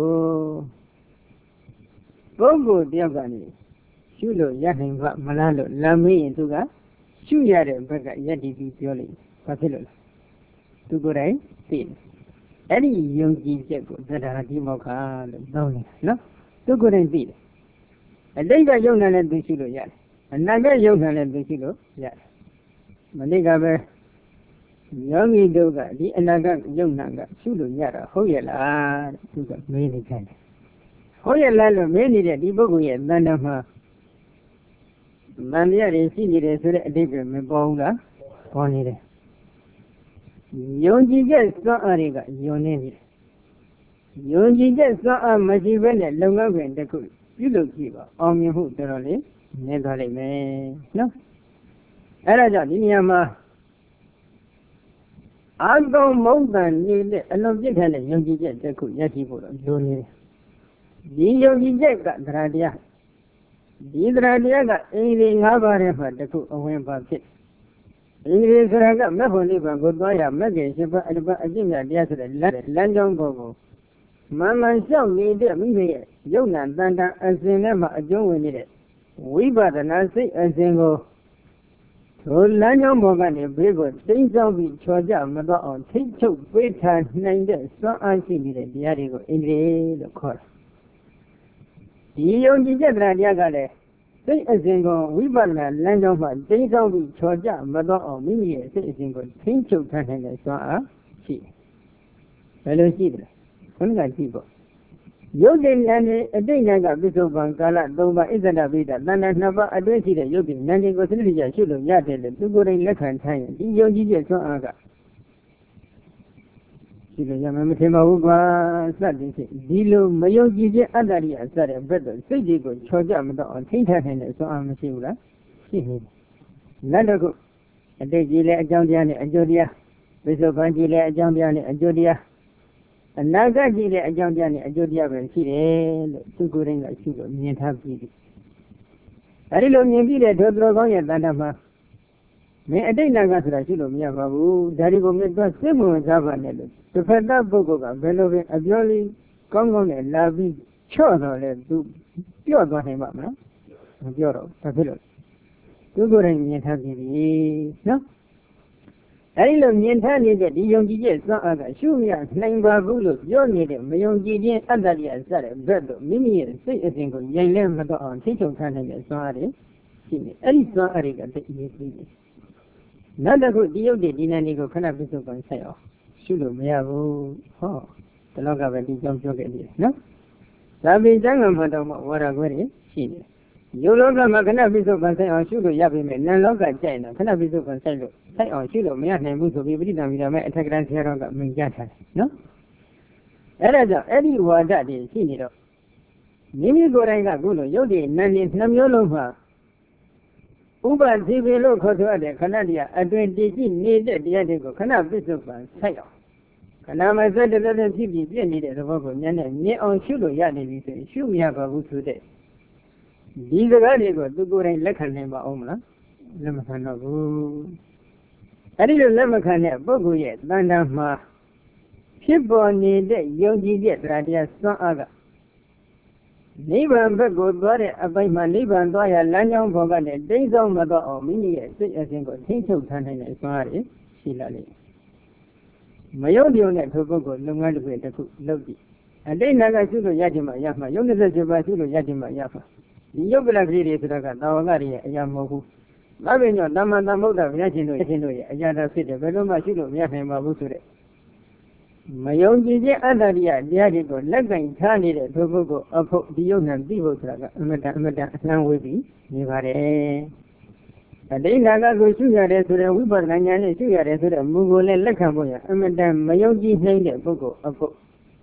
Speaker 1: ပုဂ္ဂိုလ်တယောက်ကနေရှုလို့ရနိုင်ပါမလားလို့လမ်းမေးရင်သူကရှုရတဲ့ဘက်ကယက်တည်ပြီးပြောလိုက်ဘာဖြစ်လို့လဲသူကိုယ်တိုင်သိတယ်အဲ့ဒီယုံကြည်ချက်ကိုသဒ္ဒါတိမောက္ခလို့ပြောနေနော်သူကိုယ်တိုင်သိတယ်အတိတ်ကယုံနာလည်းသူရှုလို့ရတယ်အနာဂတ်ယုံနာလည်းသူရှုလို့ရတယ်မနေ့ကပဲယောဂီတို့ကဒီအနာဂတ်ယုံနာကရှုလို့ရတာဟုတ်ရဲ့လားသူကမေးနေကြတယ်ဟုတ်ရဲ့လားလို့မေးနေတဲ့ဒီပုဂ္ဂိုလ်ရဲ့တဏ္ဍာမှာမန္တရားတွေရှိနေတယ်ဆိုတဲ့အတိတ်ကမပေါ်ဘူးလားပေါ်နေတယ်ယုံကြည်ချက်စွမ်းအားတွေကယုံနေနေတယ်ယုံကြည်ချက်စွမ်းအားမရှိဘဲနဲ့လုံငန်းခွင်တစ်ခုပြုလုပ်ကြည့်ပါအောင်မြင်မှုတော်တော်လေးနည်းသွားလိမ့်မယ်နော်အဲ့ဒါကြောင့်ဒီနေရာမှာအာကုံမုံတန်နေတဲ့အလုံးပြည့်ထန်တဲ့ယုံကြည်ချက်တစ်ခုရရှိဖို့တော့ယုံနေတယ်ဒီယုံကြည်ချက်ကတရားတရားဒီတရားတရားကအင်္ဂလိပ်၅ပါးထဲမှာတစ်ခုအဝင်ပါဖြစ်အင်္ဂလိပ်ဆိုတာကမက်ဖို့နိဗ္ဗာန်ကိုသွားရမက်ခင်ရှင်ပါအတ္တပအကျင့်မြတ်တရားဆိုတဲ့လမ်းလမ်းကြောင်းပေါ်ကိုမှန်မှန်လျှောက်နေတဲ့မိမိရဲ့ယုံနာတန်တန်အစဉ်ထဲမှာအကျုံးဝင်နေတဲ့ဝိပဿနာစိတ်အစဉ်ကိုထိုလမ်းကြောင်းပေါ်ကနေဘေးကိုတိမ့်ဆောင်ပြီးချော်ကြမတော့အောင်ထိတ်ချုပ်ပေးထားနိုင်တဲ့စွမ်းအားရှိနေတဲ့တရားတွေကိုအင်္ဂလိပ်လို့ခေါ်တယ်ဒီယုံကြည်ချက်တရားကလည်းစိတ်အစဉ်ကိုဝိပဿနာလမ်းကြောင်းမှာတိမ့်ဆောင်ပြီးချော်ကြမတော့အောင်မိမိရဲ့စိတ်အစဉ်ကိုထိန်းချုပ်ထားနိုင်တဲ့စွမ်းအားရှိဘယ်လိုရှိတယ်ခဏကကြည့်ပေါ့ယုတ်တိဉာဏ်နဲ့အတိတ်ဉာဏ်ကပိဿုပံကာလသုံးပါးဣဇဒပိဒတဏ္ဍာနှစ်ပါးအတွင်းရှိတဲ့ယုတ်တိဉာဏ်ကိုစနစ်တကျရှုလို့ရတယ်လေသူကိုယ်တိုင်လက်ခံထားရင်ဒီယုံကြည်ချက်စွမ်းအားကဒီလိုရမယ်မထင်ပါဘူးကွာစသည်ဖြင့်ဒီလိုမယုံကြည်ခြင်းအတ္တရိယစတဲ့ဘက်တော့စိတ်တွေကိုချော်ကြမတော့အောင်ထိန်းထားနိုင်တဲ့စွမ်းအားမရှိဘူးလားရှိနေတယ်နောက်တစ်ခုအတိတ်ကြီးလည်းအကြောင်းတရားနဲ့အကျိုးတရားပိဿုပံကြီးလည်းအကြောင်းတရားနဲ့အကျိုးတရားအနာဂတ်ကြီးတဲ့အကြောင်းတရားနဲ့အကျိုးတရားပဲရှိတယ်လို့သူကိုယ်တိုင်ကရှိလို့မြင်ထားပြီးပြီအဲဒီလိုမြင်ပြီးတဲ့ဒုသရကောင်းရဲ့တဏ္ဍာမှာမင်းအတိတ်နာကဆိုတာရှိလို့မရပါဘူးဒါဒီကိုမြတ်သွားစိတ်ဝင်စားပါနဲ့လို့တစ်ဖက်သားပုဂ္ဂိုလ်ကဘယ်လိုပဲအပြောလေးကောင်းကောင်းနဲ့လာပြီးချော့တော့လဲသူပြော့သွားနိုင်ပါမလားမပြောတော့ဘာဖြစ်လို့သူကိုယ်တိုင်မြင်ထားပြီးပြီနော်အဲဒီလိုမြင်ထားနေတဲ့ဒီယုံကြည်ချက်စွမ်းအားကရှုမရနိုင်ပါဘူးလို့ပြောနေတဲ့မယုံကြည်ခြင်းအတ္တရိယစတဲ့ဘက်တော့မိမိရဲ့စိတ်အစဉ်ကိုရိုင်လဲမတော့အောင်ထိချုပ်ထားနိုင်တဲ့စွမ်းအားတွေရှိနေအဲဒီစွမ်းအားတွေကသိအရေးကြီးတယ်နောက်တစ်ခုဒီယုတ်ဒီနန္ဒီကိုခဏပြစ္ဆုတ်ပံဆက်အောင်ရှုလို့မရဘူးဟောဒီလောက်ကပဲဒီကြောင့်ပြောခဲ့တယ်နော်သာပိကျမ်းဂန်မှာတော့ဝါရခွဲတွေရှိနေတယ်ယုတ်လောကမှာခဏပြစ္ဆုတ်ပံဆက်အောင်ရှုလို့ရပြီမဲ့နန်လောကကြိုက်တော့ခဏပြစ္ဆုတ်ပံဆက်လို့ဆက်အောင်ရှုလို့မရနိုင်ဘူးဆိုပြီးပဋိသင်္ဗီဓမ္မအထက်ကရန်ဆရာတော်ကမြင်ကြထားတယ်နော်အဲ့ဒါကြောင့်အဲ့ဒီဝါဒတွေရှိနေတော့မိမိကိုယ်တိုင်ကခုလိုယုတ်ဒီနန္ဒီနှမျိုးလုံးမှာဥပတိပိလို့ခေါ်ဆိုတဲ့ခဏတရားအတွင်တည်ရှိနေတဲ့တရားတွေကိုခဏပြစ္ဆုတ်ပံဆက်အောင်ခဏမဆက်တဲ့တဲ့ဖြစ်ပြီးပြည့်နေတဲ့သဘောကိုဉာဏ်နဲ့မြင်အောင်ရှုလို့ရနေပြီဆိုရင်ရှုမရပါဘူးဆိုတဲ့ဒီစကားတွေကိုသူကိုယ်တိုင်လက်ခံနိုင်ပါအောင်မလားလက်မခံတော့ဘူးအဲ့ဒီလိုလက်မခံတဲ့ပုဂ္ဂိုလ်ရဲ့တဏ္ဍာမှာဖြစ်ပေါ်နေတဲ့ယုံကြည်တဲ့တရားတရားစွမ်းအားကနိဗ္ဗာန်ဘက်ကိုသွားတဲ့အပိုင်းမှာနိဗ္ဗာန်သွားရလမ်းကြောင်းပေါ်ကနေတိမ့်ဆောင်မတော့အောင်မိမိရဲ့စိတ်အစဉ်ကိုထိန်းချုပ်ထားနိုင်တဲ့စွမ်းအားတွေရှိလာလိမ့်မယ်မယုံကြည်တဲ့ထိုပုဂ္ဂိုလ်လုပ်ငန်းတစ်ခုတစ်ခုလုပ်ကြည့်အတိတ်နာကရှုလို့ရခြင်းမှရမှာယုံနှစ်ချက်ပါရှုလို့ရခြင်းမှရမှာဒီယုတ်ကလပရိတွေဆိုတာကတာဝကတွေရဲ့အရာမဟုတ်ဘူးဒါပေမဲ့တမန်တမုဒ္ဒဘုရားရှင်တို့ရှင်တို့ရဲ့အရာတော်ဖြစ်တယ်ဘယ်လိုမှရှုလို့မရနိုင်ပါဘူးဆိုတဲ့မယုံကြည်ခြင်းအတ္တရိယတရားတွေကိုလက်ကင်ထားနေတဲ့ဒုပုဂ္ဂိုလ်အဖို့ဒီယုံနဲ့သိဖို့ဆိုတာကအမတန်အမတန်အနှံဝေးပြီးနေပါတယ်အတိတ်နာကကိုရှုရတယ်ဆိုတဲ့ဝိပဿနာဉာဏ်နဲ့ရှုရတယ်ဆိုတဲ့မူကိုလည်းလက်ခံဖို့ရအမတန်မယုံကြည်နိုင်တဲ့ပုဂ္ဂိုလ်အဖို့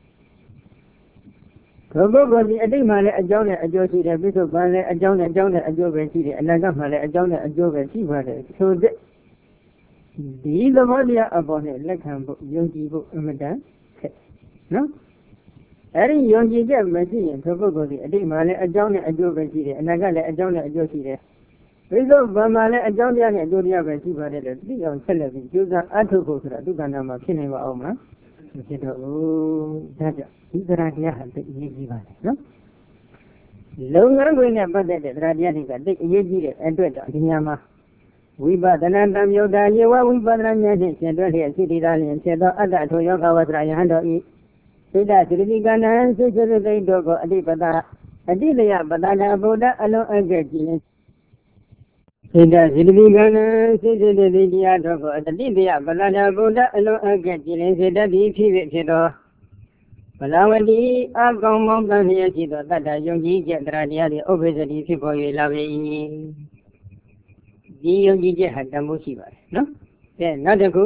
Speaker 1: ဒုပုဂ္ဂိုလ်ဒီအတိတ်မှာလည်းအကြောင်းနဲ့အကျိုးရှိတယ်ပြစ္ဆုတ်ပံလည်းအကြောင်းနဲ့အကြောင်းနဲ့အကျိုးပဲရှိတယ်အနာဂတ်မှာလည်းအကြောင်းနဲ့အကျိုးပဲရှိပါတယ်ဆိုတဲ့ဒီသဘောတရားအပေါ်နဲ့လက်ခံဖို့ယုံကြည်ဖို့အမတန်ခက်နော် Every young you get machine, probably a day man, a John, a Joe Benji, and I got a John, a Joe there. We go Bamale, a John, and Jodia Benji, but it is on television. You got Atoko, Duganama, Kineva Oma. You said, oh, that's the idea has been easy. No? Longer going about that, Radianica, take Yegi and do it on Yama. We bought the Nandam Yoda, you are we bought the Nandam, and don't hear City Dalian, said the other to Yoga was Ryan. Say that the Vigana, so they don't go a deeper that. A dealer, but I have Buddha alone again. Say that the Vigana, say the Lydia Dogo, the Lydia, but I have Buddha alone again. Say that the Pivot. But I will be a gong mountain here, that I don't get the idea of obesity people you love. The young had the Musiba, no? Then not a good.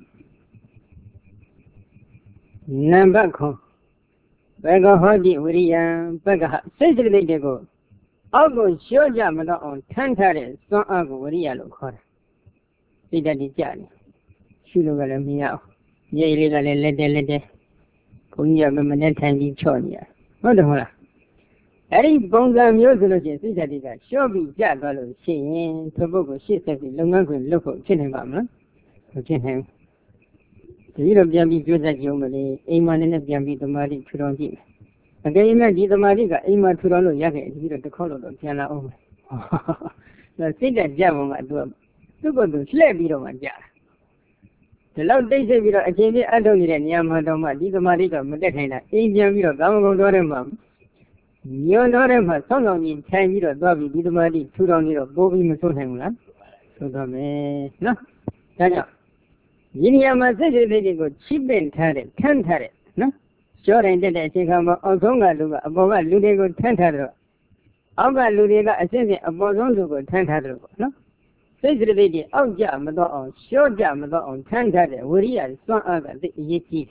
Speaker 1: Number co. Beggar Hodi, William, Beggar, century ago. I'll go show Jamada on Tantare, so I'll go with yellow car. See that the Jan. She look at me out. Yea, little lady, lady. Kunya, Mamma, time in Chonia. What the hell? Any bones and music, see that it got. Show me Jack, saying, Tobago, she said, the longer local, Chinham, Chinham. The little Jambi good at Yomali, Aman and Jambi the Mari Turongi. Again, I did the Mariga, Aman Turono Yaka, either the color of Jana Oma. The thing that Jam at them. To go to slave it on Jar. The loud days of it, I gave it Adoni and Yamadoma, did the Mariga, Madena, Indian Vito, Gamma Doremam. You know them has so long in time, you know, Bobby, did the Mari, Turon, Bobby Masohangla. So the man, no, Tanya. Yiniama said they go cheap and tarret, ten tarret, no? Sure ended a Chicama, Ozonga Luga, above a Ludego ten tarret. Aba Ludega ascended above Zongo ten tarret, no? Says the lady, oh, Jamado on, sure Jamado on ten tarret, Wuria, son of the Yeti.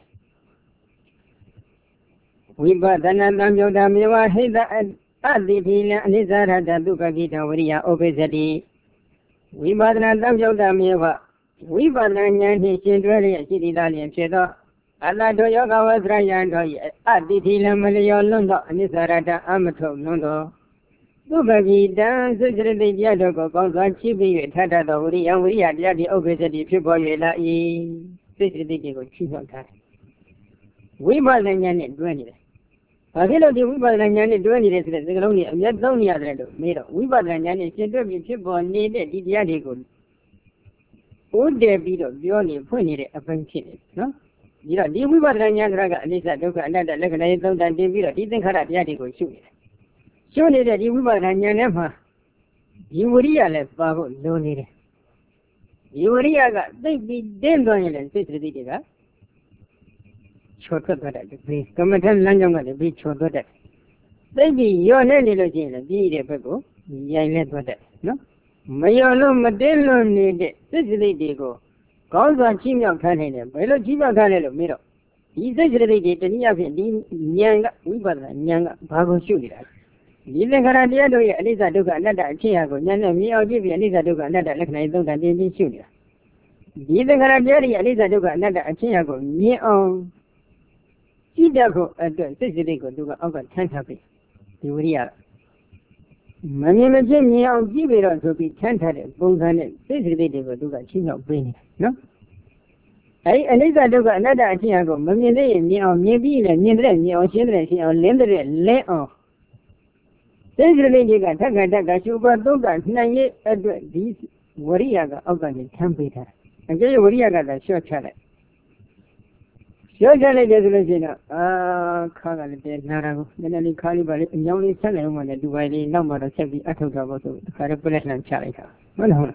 Speaker 1: We bought the Nandam Yodamiwa, Hida, and the Pila, and his other Duka Gita, Wuria, obesity. We bought the Nandam Yodamiwa. We bought the Yanni Chindri, City Dalian Chedo. Allah do Yoga was Ryan, at the Tila Malayo Londo, and his Arata Amato Londo. Duka dance, the Yadoko, Gonga Chibi, Tata, the Uri, and we had the obesity people, E. This is the chief of time. We bought the Yanni twenty. I feel like we bought the Yanni twenty days, the only, yet only other made. We bought the Yanni Chindri people needed the Yadigo. Would there be the only pointed a pension? No? You know, we were the young raga, and this I took another leg and I don't think you didn't have a Yadigo shoot. Surely that you were the young emperor. You would realize, Babu, no need. You would realize, they be damned on you and say to the digger. Short of that, please come and tell Lanjong at the beach or that. They be your little jail, be the people. Yay, let that, no? Mayolo Madello needed, this lady go. Calls on Chimio Canada, Bello Chimio Canada, Miro. He says the lady, the Nyanga, we were the Nyanga, Bago Shooter. Even Caradia, Elisa Duca, another Chiago, Nana, me or give you Elisa Duca, another like I don't have shooter. Even Caradia, Elisa Duca, another Chiago, me on Chidago, and the Sicilico Duca over Tantapi. You would hear. Many Jimmy, I'll give it on to be tented, both on it. This is the devil to get chin of brain. No? I, and if I do another Chiago, Mammy, me or maybe and me or children, or lender, lay off. This is the lady got Taka, Sugar, Doga, nine at these Wariaga of the temperature. And then Wariaga, the short chalet. Short chalet is ah, Kaga, Narago, then I call you by the only son when I do any number of seventy Atoga, Carapulation and Charika. Well,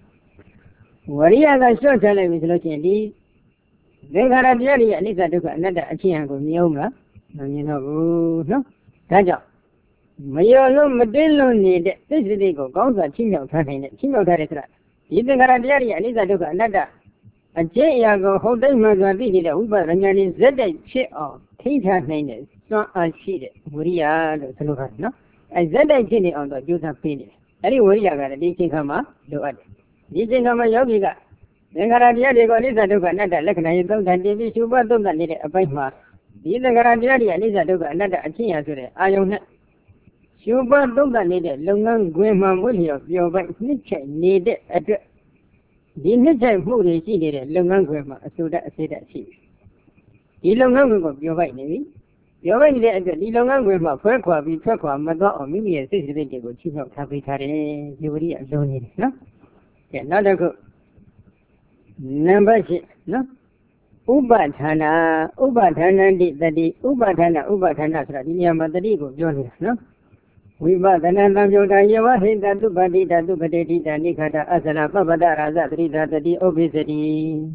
Speaker 1: Wariaga short chalet is looking at these. They got a jelly, at least I took another Chiango, Mioma, and you know, no, Taja. Mayolo Madello need this is the go, Gonza Chino Canada, Chino Caratra. Even got a jelly, at least I took another. A Jago, hold them, Magadi, the Uber, and Yanis, Zed, shit off, Tita Nanes, not unseated, Muria, the Saluka, no? And Zed, I did it on the Juta Pini. Any Muria got a decent come do it. Decent come Yogi got. Then got a jelly, got this, I took another, like I don't, and they be super, don't need a bank mark. ဒီသင်္ခါရတရားတွေအနိစ္စဒုက္ခအနတ္တအချင်းရာဆိုတဲ့အာယုံနဲ့ရှုပွားသုံးသပ်နေတဲ့လုပ်ငန်းခွင်မှာမွေးလျော်ပျော်ပိုက်နှစ်ချက်နေတဲ့အတွက်ဒီနှစ်ချက်မှုတွေရှိနေတဲ့လုပ်ငန်းခွင်မှာအဆူတတ်အစေတတ်ရှိတယ်ဒီလုပ်ငန်းခွင်ကိုပျော်ပိုက်နေပြီပျော်ပိုက်နေတဲ့အတွက်ဒီလုပ်ငန်းခွင်မှာဖွဲခွာပြီးထွက်ခွာမသွားအောင်မိမိရဲ့စိတ်စိတ်တွေကိုချိမြောက်ထားပေးထားတယ်ဒီဝရိယအလုံးနေတယ်နော်ကဲနောက်တစ်ခုနံပါတ်၈နော်ဥပဌာဏဥပဌာဏတိတတိဥပဌာဏဥပဌာဏဆိုတာဒီနေရာမှာတတိကိုပြောနေတာနော်ဝိပဿနာသံယုတ်တာယေဝဟိတတုပတိတတုပတိတိတနိခတာအစနာပပ္ပတရာဇသတိတာတတိဥပ္ပိစတိ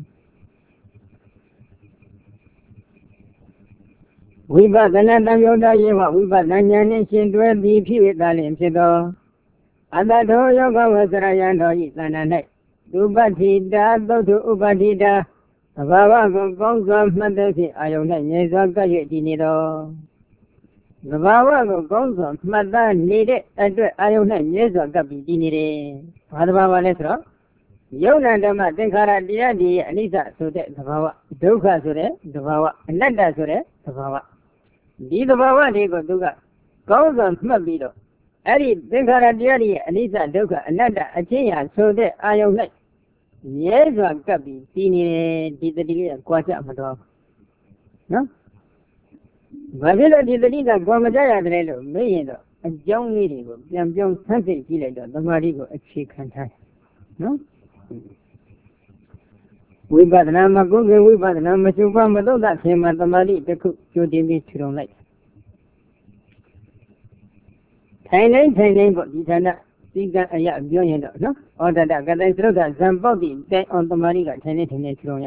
Speaker 1: ဝိပဿနာသံယုတ်တာယေဝဝိပဿနာဉာဏ်နှင့်ရှင်တွဲသည်ဖြစ်၍သာလျှင်ဖြစ်သောအတ္တထောယောဂဝဆရယံတော်ဤသဏ္ဍာန်၌တုပတိတာသုတ်တုဥပတိတာသဘာဝကိုကောင်းစွာမှတ်သည်ဖြင့်အာယုန်၌ငြိမ်စွာကပ်၍တည်နေသောသဘာဝကိုကောင်းစွာမှတ်သားနေတဲ့အတွက်အာယုန်၌ငြိမ်စွာကပ်ပြီးတည်နေတယ်။ဘာသဘာဝလဲဆိုတော့ယုံနာဓမ္မသင်္ခါရတရားတွေရဲ့အနိစ္စဆိုတဲ့သဘာဝဒုက္ခဆိုတဲ့သဘာဝအနတ္တဆိုတဲ့သဘာဝဒီသဘာဝတွေကိုသူကကောင်းစွာမှတ်ပြီးတော့အဲ့ဒီသင်္ခါရတရားတွေရဲ့အနိစ္စဒုက္ခအနတ္တအချင်းရာဆိုတဲ့အာယုန်၌ရဲစွာကပ်ပြီးတည်နေတယ်ဒီတတိလေးကကြွားကြမတော်နော်ဘာဖြစ်လို့ဒီတတိကကြွားမကြရတယ်လို့မေးရင်တော့အကြောင်းလေးတွေကိုပြန်ပြောင်းဆန်းစစ်ကြည့်လိုက်တော့သမာဓိကိုအခြေခံထားတယ်နော်ဝိပဿနာမှာကိုယ်ကဝိပဿနာမရှုပါမသုတ်သခင်မှာသမာဓိတစ်ခုကြိုတင်ပြီးထူထောင်လိုက်ထိုင်တိုင်းထိုင်တိုင်းပေါ့ဒီဌာနသိကအရာပြောရင်တော့နော်ဩဒတကတိုင်သရုပ်ကဇံပေါက်တိတိုင်အောင်သမာဓိကထိုင်နေထိုင်နေထူထောင်ရ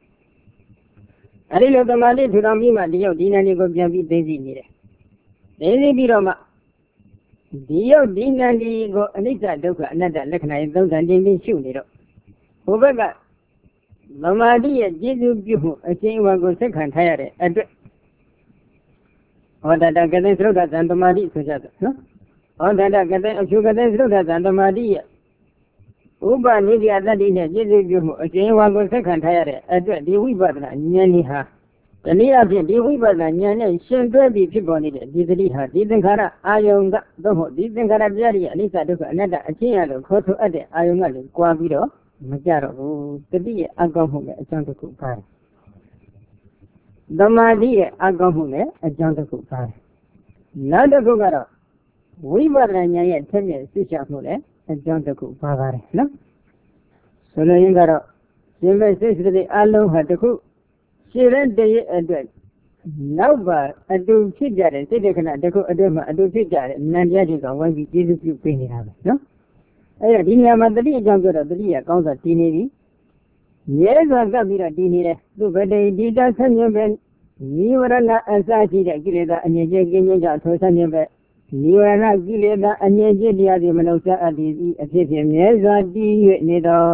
Speaker 1: အဲဒီလိုသမာဓိထူထောင်ပြီးမှဒီရောက်ဒီနာလေးကိုပြန်ပြီးသိသိနေတယ်သိသိပြီးတော့မှဒီရောက်ဒီနာလေးကိုအနိစ္စဒုက္ခအနတ္တလက္ခဏာရေးသုံးသပ်တင်ပြီးရှုနေတော့ဟိုဘက်ကသမာဓိရဲ့ကျေစုပြုမှုအချင်းအဝါကိုဆက်ခံထားရတဲ့အတွက်ဩဒတကတိုင်သရုပ်ကဇံသမာဓိဆိုကြတယ်နော်ဩဒတကတိုင်အဖြူကတိုင်သရုပ်ကဇံသမာဓိရဲ့ဥပနိဒိယတ္တိနဲ့ပြည့်စုံပြုမှုအကျဉ်းဝါကိုဆက်ခံထားရတဲ့အတွက်ဒီဝိပဿနာဉာဏ်នេះဟာတနည်းအားဖြင့်ဒီဝိပဿနာဉာဏ်နဲ့ရှင်တွဲပြီးဖြစ်ပေါ်နေတဲ့ဒီတတိဟာဒီသင်္ခါရအာယုံကသို့မဟုတ်ဒီသင်္ခါရတရားရဲ့အနိစ္စဒုက္ခအနတ္တအချင်းရလို့ခေါ်ဆိုအပ်တဲ့အာယုံကလည်းကြွားပြီးတော့မကြတော့ဘူးတတိရဲ့အကောင်းမှုနဲ့အကြောင်းတစ်ခုပါတယ်သမာဓိရဲ့အကောင်းမှုနဲ့အကြောင်းတစ်ခုပါတယ်နောက်တစ်ခုကတော့ဝိပဿနာဉာဏ်ရဲ့ထက်မြက်သိချမှုနဲ့အကြောင်းတစ်ခုပါပါတယ်နော်ဆိုလိုရင်းကတော့ရှင်မဲ့စိတ်စိတ်အလုံးဟာတစ်ခုရှင်းတဲ့တည်းအတွက်နောက်ပါအတူဖြစ်ကြတဲ့စိတ်တခဏတစ်ခုအတွင်းမှာအတူဖြစ်ကြတဲ့နံတရားတွေကဝိုင်းပြီးကျေစုပြုပေးနေတာပဲနော်အဲ့ဒါဒီနေရာမှာတတိအကြောင်းပြောတော့တတိကကောင်းစွာတည်နေပြီရဲစွာကပ်ပြီးတော့တည်နေတယ်သူဗတေဒီတာဆက်မြင်ပဲနိဝရဏအစရှိတဲ့ကိလေသာအငြိကျကင်းခြင်းကြောင့်ထိုဆက်မြင်ပဲနိဝရဏကိလေသာအငြိကျတရားတွေမနှုတ်ဆက်အပ်သည်အဖြစ်ဖြင့်မြဲစွာတည်၍နေတော်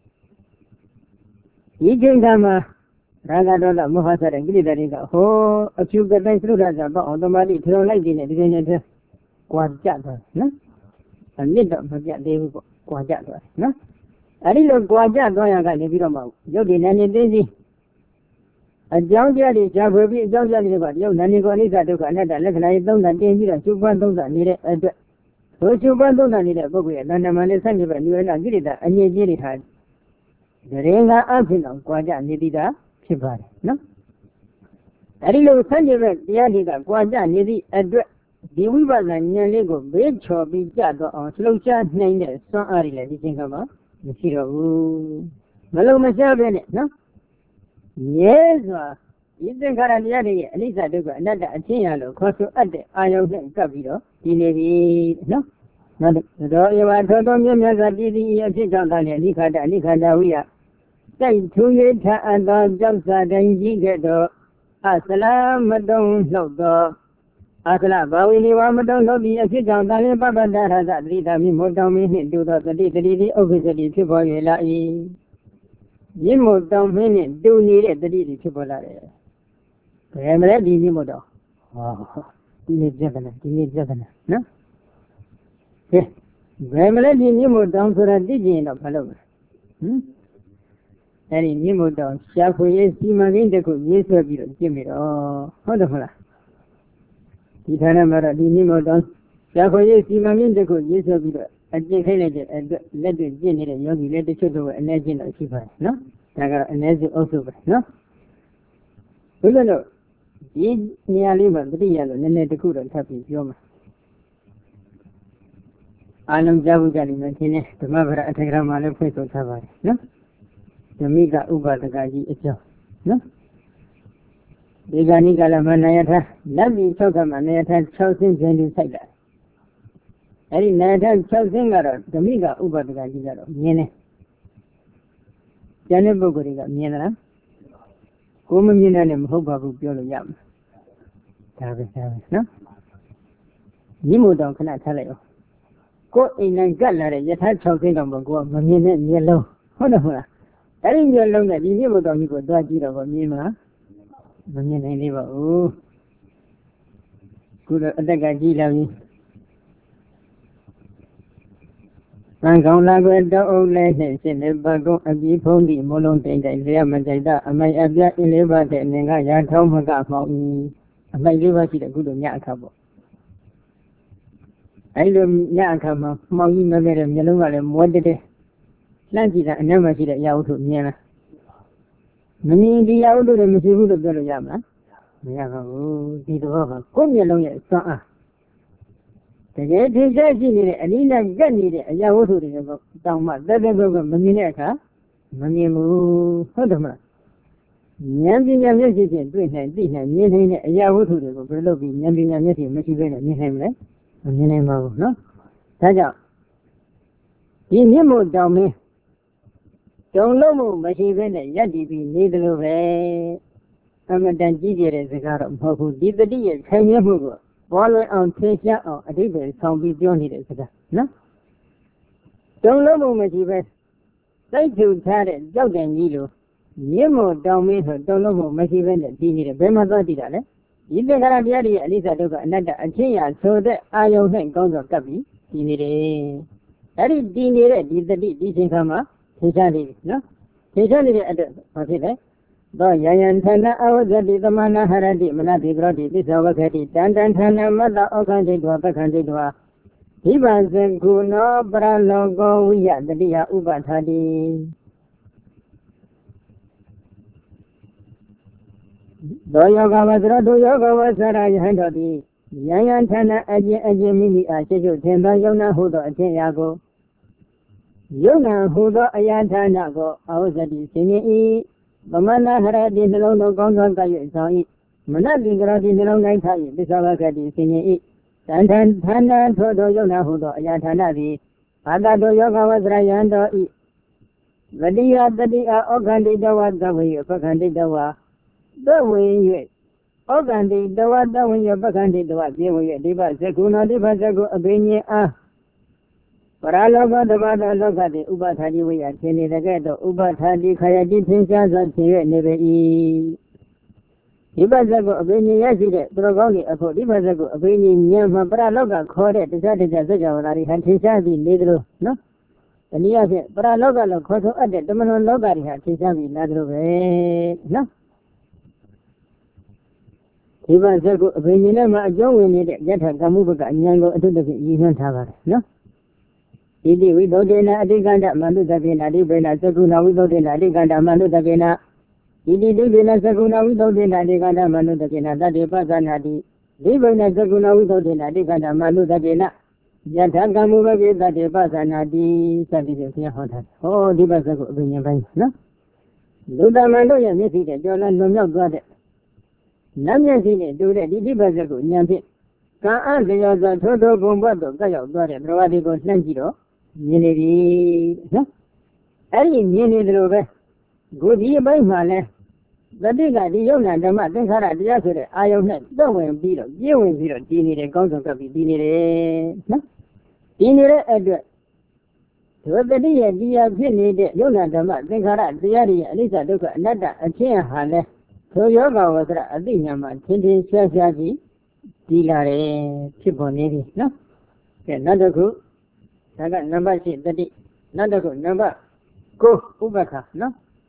Speaker 1: ဒီချိန်ခါမှာရာဂဒေါသမောဟစတဲ့ကိလေသာတွေကဟောအဖြူကတိုင်းသုဒ္ဓဇာပေါ့အောင်တမာတိထုံလိုက်ခြင်းနဲ့ဒီနေ့နဲ့တည်းကြွားကြသွားနော်အမြင့်တော့မပြတ်သေးဘူးပေါ့ကြွားကြသွားနော်အဲဒီလိုကြွားကြသွားရကနေပြီးတော့မှရုပ်တည်နေနေသိသိအကြောင်းတရားတွေရှားဖွေပြီးအကြောင်းတရားတွေကရုပ်နာနေကိုအနိစ္စဒုက္ခအနတ္တလက္ခဏာရေးသုံးသပ်တင်ပြီးတော့ရှုပွားသုံးသပ်နေတဲ့အတွက်ဘိုးရှုပွားသုံးသပ်နေတဲ့ပုဂ္ဂိုလ်ရဲ့တဏ္ဍာမလေးဆက်နေပဲနိဝရဏကိလေသာအငြိကြီးတွေဟာဒရင်ကအဖြစ်အောင်ကြွားကြနေသည်တာဖြစ်ပါတယ်နော်အဲဒီလိုဆက်နေပဲတရားတွေကကြွားကြနေသည့်အတွက်ဒီဝိပဿနာဉာဏ်လေးကိုဘေးချော်ပြီးကြတော့အောင်လှုပ်ရှားနိုင်တဲ့စွမ်းအားတွေလည်းဒီချိန်ခါမှာမရှိတော့ဘူးမလုံးမရှားပဲနဲ့နော်ရဲစွာဒီသင်္ခါရတရားတွေရဲ့အနိစ္စဒုက္ခအနတ္တအချင်းရလို့ခေါ်ဆိုအပ်တဲ့အာယုန်နဲ့ကပ်ပြီးတော့ဒီနေပြီနော်နောက်တော့ယဝထောတော်မြတ်မြတ်စွာတည်တည်အဖြစ်ကြောင့်သာလေအနိခာတအနိခာတဝိယတိုက်ထူ၍ထအပ်သောကြောက်စာတိုင်းကြီးကဲ့သို့အစလာမတုံလှုပ်သောအစလာဘာဝိနိဝါမတုံလှုပ်သည့်အဖြစ်ကြောင့်သာလေပပ္ပတ္တရသတိတာမိမောတောင်းမင်းနှင့်တူသောတတိတတိတိဥပ္ပစ္စတိဖြစ်ပေါ်၍လာ၏မြင့်မို့တောင်းမင်းနဲ့တူနေတဲ့တတိတွေဖြစ်ပေါ်လာတယ်။ဘယ်မလဲဒီမြင့်မို့တော့ဟောဒီနေ့ပြဿနာဒီနေ့ပြဿနာနော်။ဟဲ့ဘယ်မလဲဒီမြင့်မို့တောင်းဆိုတာသိကျင်တော့ဘာလုပ်လဲ။ဟမ်အဲဒီမြင့်မို့တောင်ရှာဖွေရေးစီမံကိန်းတစ်ခုရေးဆွဲပြီးတော့ပြင်ပြီးတော့ဟုတ်တယ်မလားဒီဌာနမှာတော့ဒီမြင့်မို့တောင်ရှာဖွေရေးစီမံကိန်းတစ်ခုရေးဆွဲပြီးတော့အကျင့်ခိုင်းလိုက်တဲ့အတွက်လက်တွေ့ပြင်နေတဲ့ယောဂီလည်းတချို့တော့အနေချင်းတော့ရှိပါတယ်နော်ဒါကတော့အနေစုအုပ်စုပဲနော်ဘုရားတို့ဒီနေရာလေးမှာတတိယလို့နည်းနည်းတစ်ခုတော့ထပ်ပြီးပြောမှာအားလုံးကြားဖို့ကြလိမ့်မယ်ရှင်ဓမ္မဗရအထက်ကရာမှာလည်းဖွင့်ဆိုထားပါတယ်နော်ဓမိကဥပဒကကြီးအကြောင်းနော်ဒီကနေ့ကလည်းမနယထလက်ပြီး၆ခါမှာနယထ၆ဆင်းပြန်ပြီးဆိုင်လာအဲ့ဒီနယထ၆ဆင်းကတော့ဓမိကဥပဒကကြီးကတော့မြင်တယ်ကျန်တဲ့ပုဂ္ဂိုလ်တွေကမြင်သလားကိုမမြင်တဲ့လည်းမဟုတ်ပါဘူးပြောလို့ရမှာဒါပဲဒါပဲနော်ညီမို့တောင်ခဏထားလိုက်အောင်ကိုယ်အိမ်နိုင်ကတ်လာတဲ့ယထာ၆ဆင်းတောင်ပေါ်ကိုကမမြင်တဲ့မျက်လုံးဟုတ်တယ်မလားအဲ့ဒီမျက်လုံးနဲ့ဒီညီမို့တောင်ကြီးကိုတွားကြည့်တော့မြင်မလားမမြင်နိုင်သေးပါဘူးခုတော့အတက်ကကြီးလာပြီသံကောင်းလာကွယ်တောအုပ်လေးနဲ့ရှင်နေဘကုံအပြီးဖုံးသည့်မလုံးတိမ်တိုင်လျက်မကြိုက်တာအမိုက်အပြအင်းလေးပါတဲ့နင်ကရာထောင်းမကမောင်းဤအမိုက်လေးပါရှိတဲ့ခုလိုညအခါပေါ့အဲ့လိုညအခါမှာမောင်းကြီးမခဲ့တဲ့မျက်လုံးကလည်းမွဲတက်တဲ့လှမ်းကြည့်တာအနက်မှာရှိတဲ့အရာဝတ္ထုမြင်လားမမြင်ဒီအရာဝတ္ထုတွေမရှိဘူးလို့ပြောလို့ရမလားမရပါဘူးဒီတော့ကကိုယ်မျက်လုံးရဲ့စွမ်းအားတကယ်ထင်ရှားရှိနေတဲ့အနည်းနဲ့ကပ်နေတဲ့အရာဝတ္ထုတွေကတောင်မှသက်သက်ကမမြင်တဲ့အခါမမြင်ဘူးဟုတ်တယ်မလားဉာဏ်ပညာမျက်စိဖြင့်တွေ့နိုင်သိနိုင်မြင်နိုင်တဲ့အရာဝတ္ထုတွေကိုဘယ်လိုပြီးဉာဏ်ပညာမျက်စိမရှိဘဲနဲ့မြင်နိုင်မလဲမမြင်နိုင်ပါဘူးနော်ဒါကြောင့်ဒီမြင့်မို့တောင်မင်းတုံလုံးမှုမရှိဘဲနဲ့ရပ်တည်ပြီးနေတယ်လို့ပဲအမှန်တန်ကြည့်ကြတဲ့စကားတော့မဟုတ်ဘူးဒီတတိရဲ့ခံရမှုကိုပေါ်လွင်အောင်သင်ရှားအောင်အဓိပ္ပာယ်ဆောင်ပြီးပြောနေတဲ့စကားနော်တုံလုံးမှုမရှိဘဲစိတ်ထူထားတဲ့ကြောက်တယ်ကြီးလိုမြင့်မို့တောင်မင်းဆိုတုံလုံးမှုမရှိဘဲနဲ့တည်နေတယ်ဘယ်မှာသွားတည်တာလဲဒီသင်္ခါရတရားတွေရဲ့အနိစ္စဒုက္ခအနတ္တအချင်းရာဆိုတဲ့အာယုံနဲ့ကောင်းစွာကပ်ပြီးတည်နေတယ်အဲ့ဒီတည်နေတဲ့ဒီတတိဒီချိန်ခါမှာထင်ရှားနေပြီနော်ထင်ရှားနေတဲ့အတွက်ဘာဖြစ်လဲသောယယံဌာနအဝဇ္ဇတိသမနာဟရတိမနတိကရောတိသစ္စာဝခတိတန်တန်ဌာနမတ္တဩခန္တိတောပက္ခန္တိတောဒီပဇေကုနောပရလောကောဝိယတတိယဥပထာတိသောယောဂဝသရတောယောဂဝသရယဟန်တော်သည်ယယံဌာနအကျင့်အကျင့်မိမိအားရှိရှိထင်သောယုံနာဟုသောအကျင့်ရာကိုယုံနာဟုသောအရာဌာနကိုအဝဇ္ဇတိဆင်ញင်၏သမဏဟရတိနှလုံးတော်ကောင်းစွာက၍ဆောင်၏မနတိကရောတိနှလုံးတိုင်းထား၏သစ္စာဝကတိဆင်ញင်၏တန်ထန်ဌာနထိုသောယုံနာဟုသောအရာဌာနသည်ဘာသာတော်ယောဂဝသရယံတော်၏ဝတိယတတိအဩခန္တိတဝသဝေယပက္ခန္တိတဝသဝေ၍ဩခန္တိတဝသဝေယပက္ခန္တိတဝပြေဝေ၍ဒီပဇကုနောဒီပဇကုအဘိညာအားပရလောကတဘာသောလောကတိဥပထာတိဝိယသင်နေတဲ့ကဲ့သို့ဥပထာတိခယတိသင်္ချာသောသင်၍နေပေ၏ဒီပဇကုအဘိညာရရှိတဲ့သူတော်ကောင်းတွေအဖို့ဒီပဇကုအဘိညာဉာဏ်မှာပရလောကခေါ်တဲ့တရားတရားစကြဝဠာတွေဟာသင်္ချာပြီးနေသလိုနော်တနည်းအားဖြင့်ပရလောကလို့ခေါ်ဆိုအပ်တဲ့တမန်တော်လောကတွေဟာသင်္ချာပြီးလာသလိုပဲနော်ဒီပဇကုအဘိညာနဲ့မှာအကျုံးဝင်နေတဲ့ယထာကမှုဘကအဉာဏ်ကိုအထုတ္တဖြင့်ရည်ညွှန်းထားပါတယ်နော်ဣတိဝိသုဒ္ဓေနအတိကန္တမနုတကေနအတိဘေနသကုဏဝိသုဒ္ဓေနအတိကန္တမနုတကေနဣတိဒိဗေနသကုဏဝိသုဒ္ဓေနအတိကန္တမနုတကေနတတေပသနာတိဒိဗေနသကုဏဝိသုဒ္ဓေနအတိကန္တမနုတကေနယထာကမ္မဘဂေတတေပသနာတိစသည်ဖြင့်ဘုရားဟောထားတယ်ဟောဒီပဇကုအဘိညာဉ်ပိုင်းနော်လူတမန်တို့ရဲ့မျက်စိနဲ့ကြော်လန်းလွန်မြောက်သွားတဲ့နတ်မျက်စိနဲ့တူတဲ့ဒီဒီပဇကုဉာဏ်ဖြင့်ကံအတရားစွာထိုးထိုးဘုံဘတ်တို့ကရောက်သွားတဲ့ဘဝဒီကိုနှံ့ကြည့်တော့မြင်နေပြီနော်အဲ့ဒီမြင်နေတယ်လို့ပဲကိုဒီအပိုင်းမှာလဲတတိကဒီယုံနာဓမ္မသင်္ခါရတရားဆိုတဲ့အာယုံနဲ့သက်ဝင်ပြီးတော့ပြည့်ဝင်ပြီးတော့တည်နေတယ်ကောင်းဆောင်ကပ်ပြီးတည်နေတယ်နော်တည်နေတဲ့အတွက်ဒုတတိယတရားဖြစ်နေတဲ့ယုံနာဓမ္မသင်္ခါရတရားတွေရဲ့အနိစ္စဒုက္ခအနတ္တအချင်းဟာလဲသောယောဂဝသရအသိဉာဏ်မှာသင်္ထင်ရှားရှားပြီးတည်လာတယ်ဖြစ်ပေါ်နေပြီနော်ကဲနောက်တစ်ခုဒါကနံပါတ်၈တတိနောက်တစ်ခုနံပါတ်၉ဥပက္ခနော်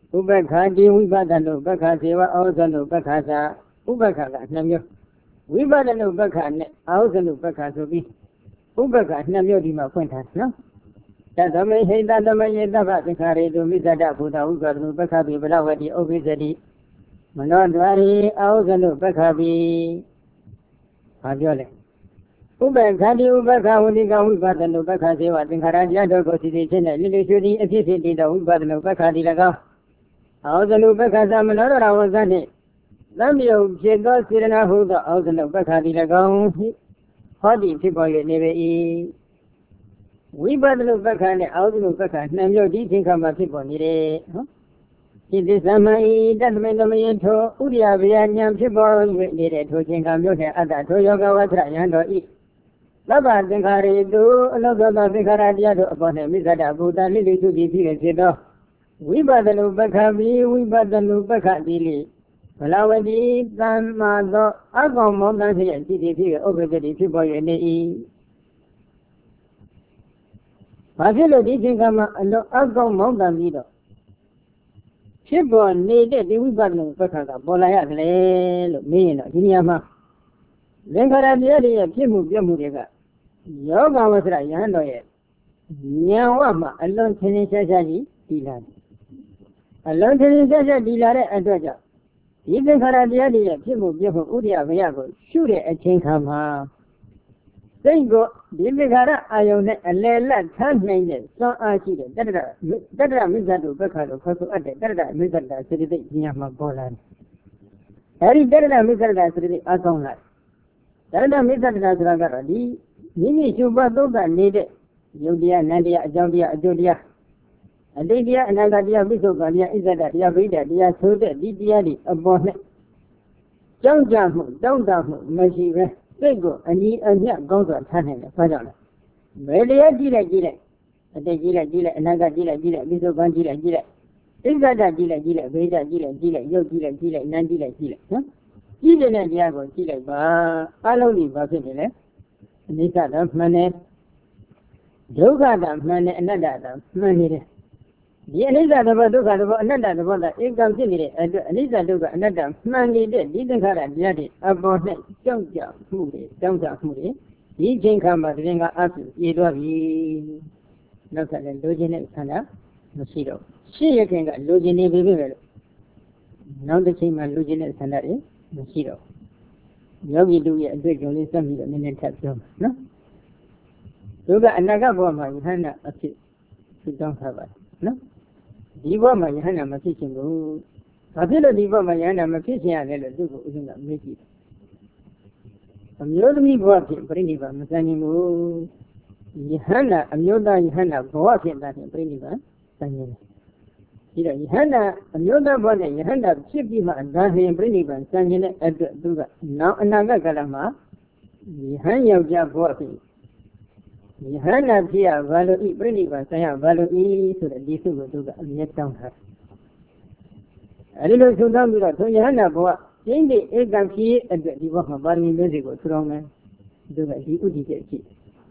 Speaker 1: ဥပက္ခတိဝိပဿနာဥပက္ခစေဝအာဟုဇနုဥပက္ခသာဥပက္ခကနှစ်မျိုးဝိပဿနာဥပက္ခနဲ့အာဟုဇနုဥပက္ခဆိုပြီးဥပက္ခနှစ်မျိုးဒီမှာဖွင့်ထားနော်တသမဟိတသမယေတဗ္ဗသင်္ခါရေတုမိစ္ဆဒဘုဒ္ဓဝိပဿနာဥပက္ခပိပလဝတိဥပ္ပိသတိမနောဒွာရီအာဟုဇနုဥပက္ခပိဘာပြောလဲဥပ္ပခတိဥပ္ပခဝတိကဝိပဿနာဥပ္ပခစေဝသင်္ခါရတရားတို့ကိုသိသိချင်းနဲ့လိလိရွှေသည်အဖြစ်ဖြစ်တည်သောဝိပဿနာဥပ္ပခတိ၎င်းအာဟုဇနုဥပ္ပခသမနောဒရာဝဇ္ဇနှင့်သံယုတ်ဖြစ်သောစေရနာဟုသောအာဟုဇနုဥပ္ပခတိ၎င်းဟောဒီဖြစ်ပေါ်၍နေပေ၏ဝိပဿနာဥပ္ပခနှင့်အာဟုဇနုဥပ္ပခနှစ်မျိုးဒီသင်္ခါမှာဖြစ်ပေါ်နေတယ်နော်ဒီသစ္စာမဤတတမေသမယေထောဥရိယဗျာဉာဏ်ဖြစ်ပေါ်၍နေတဲ့ထိုခြင်းကမျိုးနဲ့အတ္တထိုယောဂဝသရယံတော်ဤသဗ္ဗသင်္ခါရေတုအလောကသောသင်္ခါရတရားတို့အပေါ်၌မိစ္ဆဒဘုဒ္ဓလိလိသုတိဖြစ်ဖြစ်သောဝိပဿနာဥပ္ပခပိဝိပဿနာဥပ္ပခတိလိဘလဝတိသမ္မာသောအကောင်မောင်တန်းဖြစ်ရဲ့ဖြစ်ဖြစ်ဖြစ်ဥပ္ပဒတိဖြစ်ပေါ်၍နေ၏ဘာဖြစ်လို့ဒီသင်္ခါမှာအလောအကောင်မောင်တန်းပြီးတော့ဖြစ်ပေါ်နေတဲ့ဒီဝိပဿနာဥပ္ပခကပေါ်လာရတယ်လို့မေးရင်တော့ဒီနေရာမှာသင်္ခါရတရားတွေရဲ့ဖြစ်မှုပြမှုတွေကယောဂဝဆရာယဟန်တော်ရဲ့ဉာဏ်ဝမှာအလွန်ထင်ထင်ရှားရှားကြီးတည်လာတယ်အလွန်ထင်ထင်ရှားရှားတည်လာတဲ့အတွက်ကြောင့်ဒီသင်္ခါရတရားတွေရဲ့ဖြစ်မှုပြမှုဥဒိယဘယကိုရှုတဲ့အချိန်ခါမှာစိတ်ကိုဒီသင်္ခါရအာယုန်နဲ့အလယ်လတ်ထားနိုင်တဲ့စွမ်းအားရှိတဲ့တတ္တရတတ္တရမိစ္ဆတုပက္ခတို့ခေါ်ဆိုအပ်တဲ့တတ္တရမိစ္ဆတာစေတသိက်ဉာဏ်မှာပေါ်လာတယ်အဲဒီတတ္တရမိစ္ဆတာစေတသိက်အကောင်းလာတတ္တရမိစ္ဆတာဆိုတာကတော့ဒီမိမိရှုပ်ပတ်သုံးသပ်နေတဲ့ယုတ်တရားနန္တရားအကြောင်းတရားအကျိုးတရားအတိတ်တရားအနာဂတ်တရားပိဿုကတရားဣဇဒတရားဗိဒတရားဆိုတဲ့ဒီတရားတွေအပေါ်နဲ့ကြောင်းကြမှုတောင်းတမှုမရှိပဲစိတ်ကိုအညီအမျှကောင်းစွာထားနိုင်တယ်။ဘာကြောင့်လဲ။ဘယ်တရားကြည့်လိုက်ကြည့်လိုက်အတိတ်ကြည့်လိုက်ကြည့်လိုက်အနာဂတ်ကြည့်လိုက်ကြည့်လိုက်ပိဿုကကြည့်လိုက်ကြည့်လိုက်ဣဇဒကြည့်လိုက်ကြည့်လိုက်ဗိဒကြည့်လိုက်ကြည့်လိုက်ယုတ်ကြည့်လိုက်ကြည့်လိုက်နန်းကြည့်လိုက်ကြည့်လိုက်နော်။ကြည့်တဲ့တရားကိုကြည့်လိုက်ပါအလုံးကြီးဘာဖြစ်နေလဲ။အနိစ္စတမှန်တယ်ဒုက္ခတမှန်တယ်အနတ္တတမှန်နေတယ်ဒီအနိစ္စသဘောဒုက္ခသဘောအနတ္တသဘောthatဧကံဖြစ်နေတဲ့အတွက်အနိစ္စဒုက္ခအနတ္တမှန်နေတဲ့ဒီသင်္ခါရတရားတွေအပေါ်နဲ့ကြောက်ကြမှုတွေတောင်းတမှုတွေဒီချိန်ခါမှာတရင်ကအပြည့်ပြေသွားပြီနောက်ထပ်လည်းလိုချင်တဲ့ဆန္ဒမရှိတော့ရှင်းရခင်ကလိုချင်နေပြီပဲလို့နောက်တစ်ချိန်မှာလိုချင်တဲ့ဆန္ဒတွေမရှိတော့ယောဂီတို့ရဲ့အတွေ့အကြုံလေးစက်ပြီးတော့နည်းနည်းထပ်ပြောမယ်နော်ဒုက္ခအနာဂတ်ဘဝမှာယဟန္တာအဖြစ်သူတောင်းထားပါတယ်နော်ဒီဘဝမှာယဟန္တာမဖြစ်ခြင်းကိုဘာဖြစ်လို့ဒီဘဝမှာယဟန္တာမဖြစ်ခြင်းရလဲလို့သူ့ကိုဥစဉ်ကမေးကြည့်အမျိုးသမီးဘဝဖြစ်ပြိဋိဘမစံခြင်းကိုယဟန္တာအမျိုးသားယဟန္တာဘဝဖြစ်တာဖြင့်ပြိဋိဘစံခြင်းဒီတော့ယဟန္တာအမျိုးသားဘဝနဲ့ယဟန္တာဖြစ်ပြီးမှဒါဆိုရင်ပြိဋိဘစံခြင်းတဲ့အတွက်သူကနောက်အနာဂတ်ကာလမှာယဟန်ယောက်ျားဘဝဖြစ်ယဟန္တာဖြစ်ရဘာလို့ဤပြိဋိဘဆံရဘာလို့ဤဆိုတဲ့ဒီစုကိုသူကအမြဲတောင်းထားအဲဒီလိုဆုတောင်းပြီးတော့သူယဟန္တာဘဝကျင်းတဲ့ဧကံဖြစ်အတွက်ဒီဘဝမှာပါရမီမျိုးစီကိုထူထောင်မယ်သူကဒီဥဒိကျဖြစ်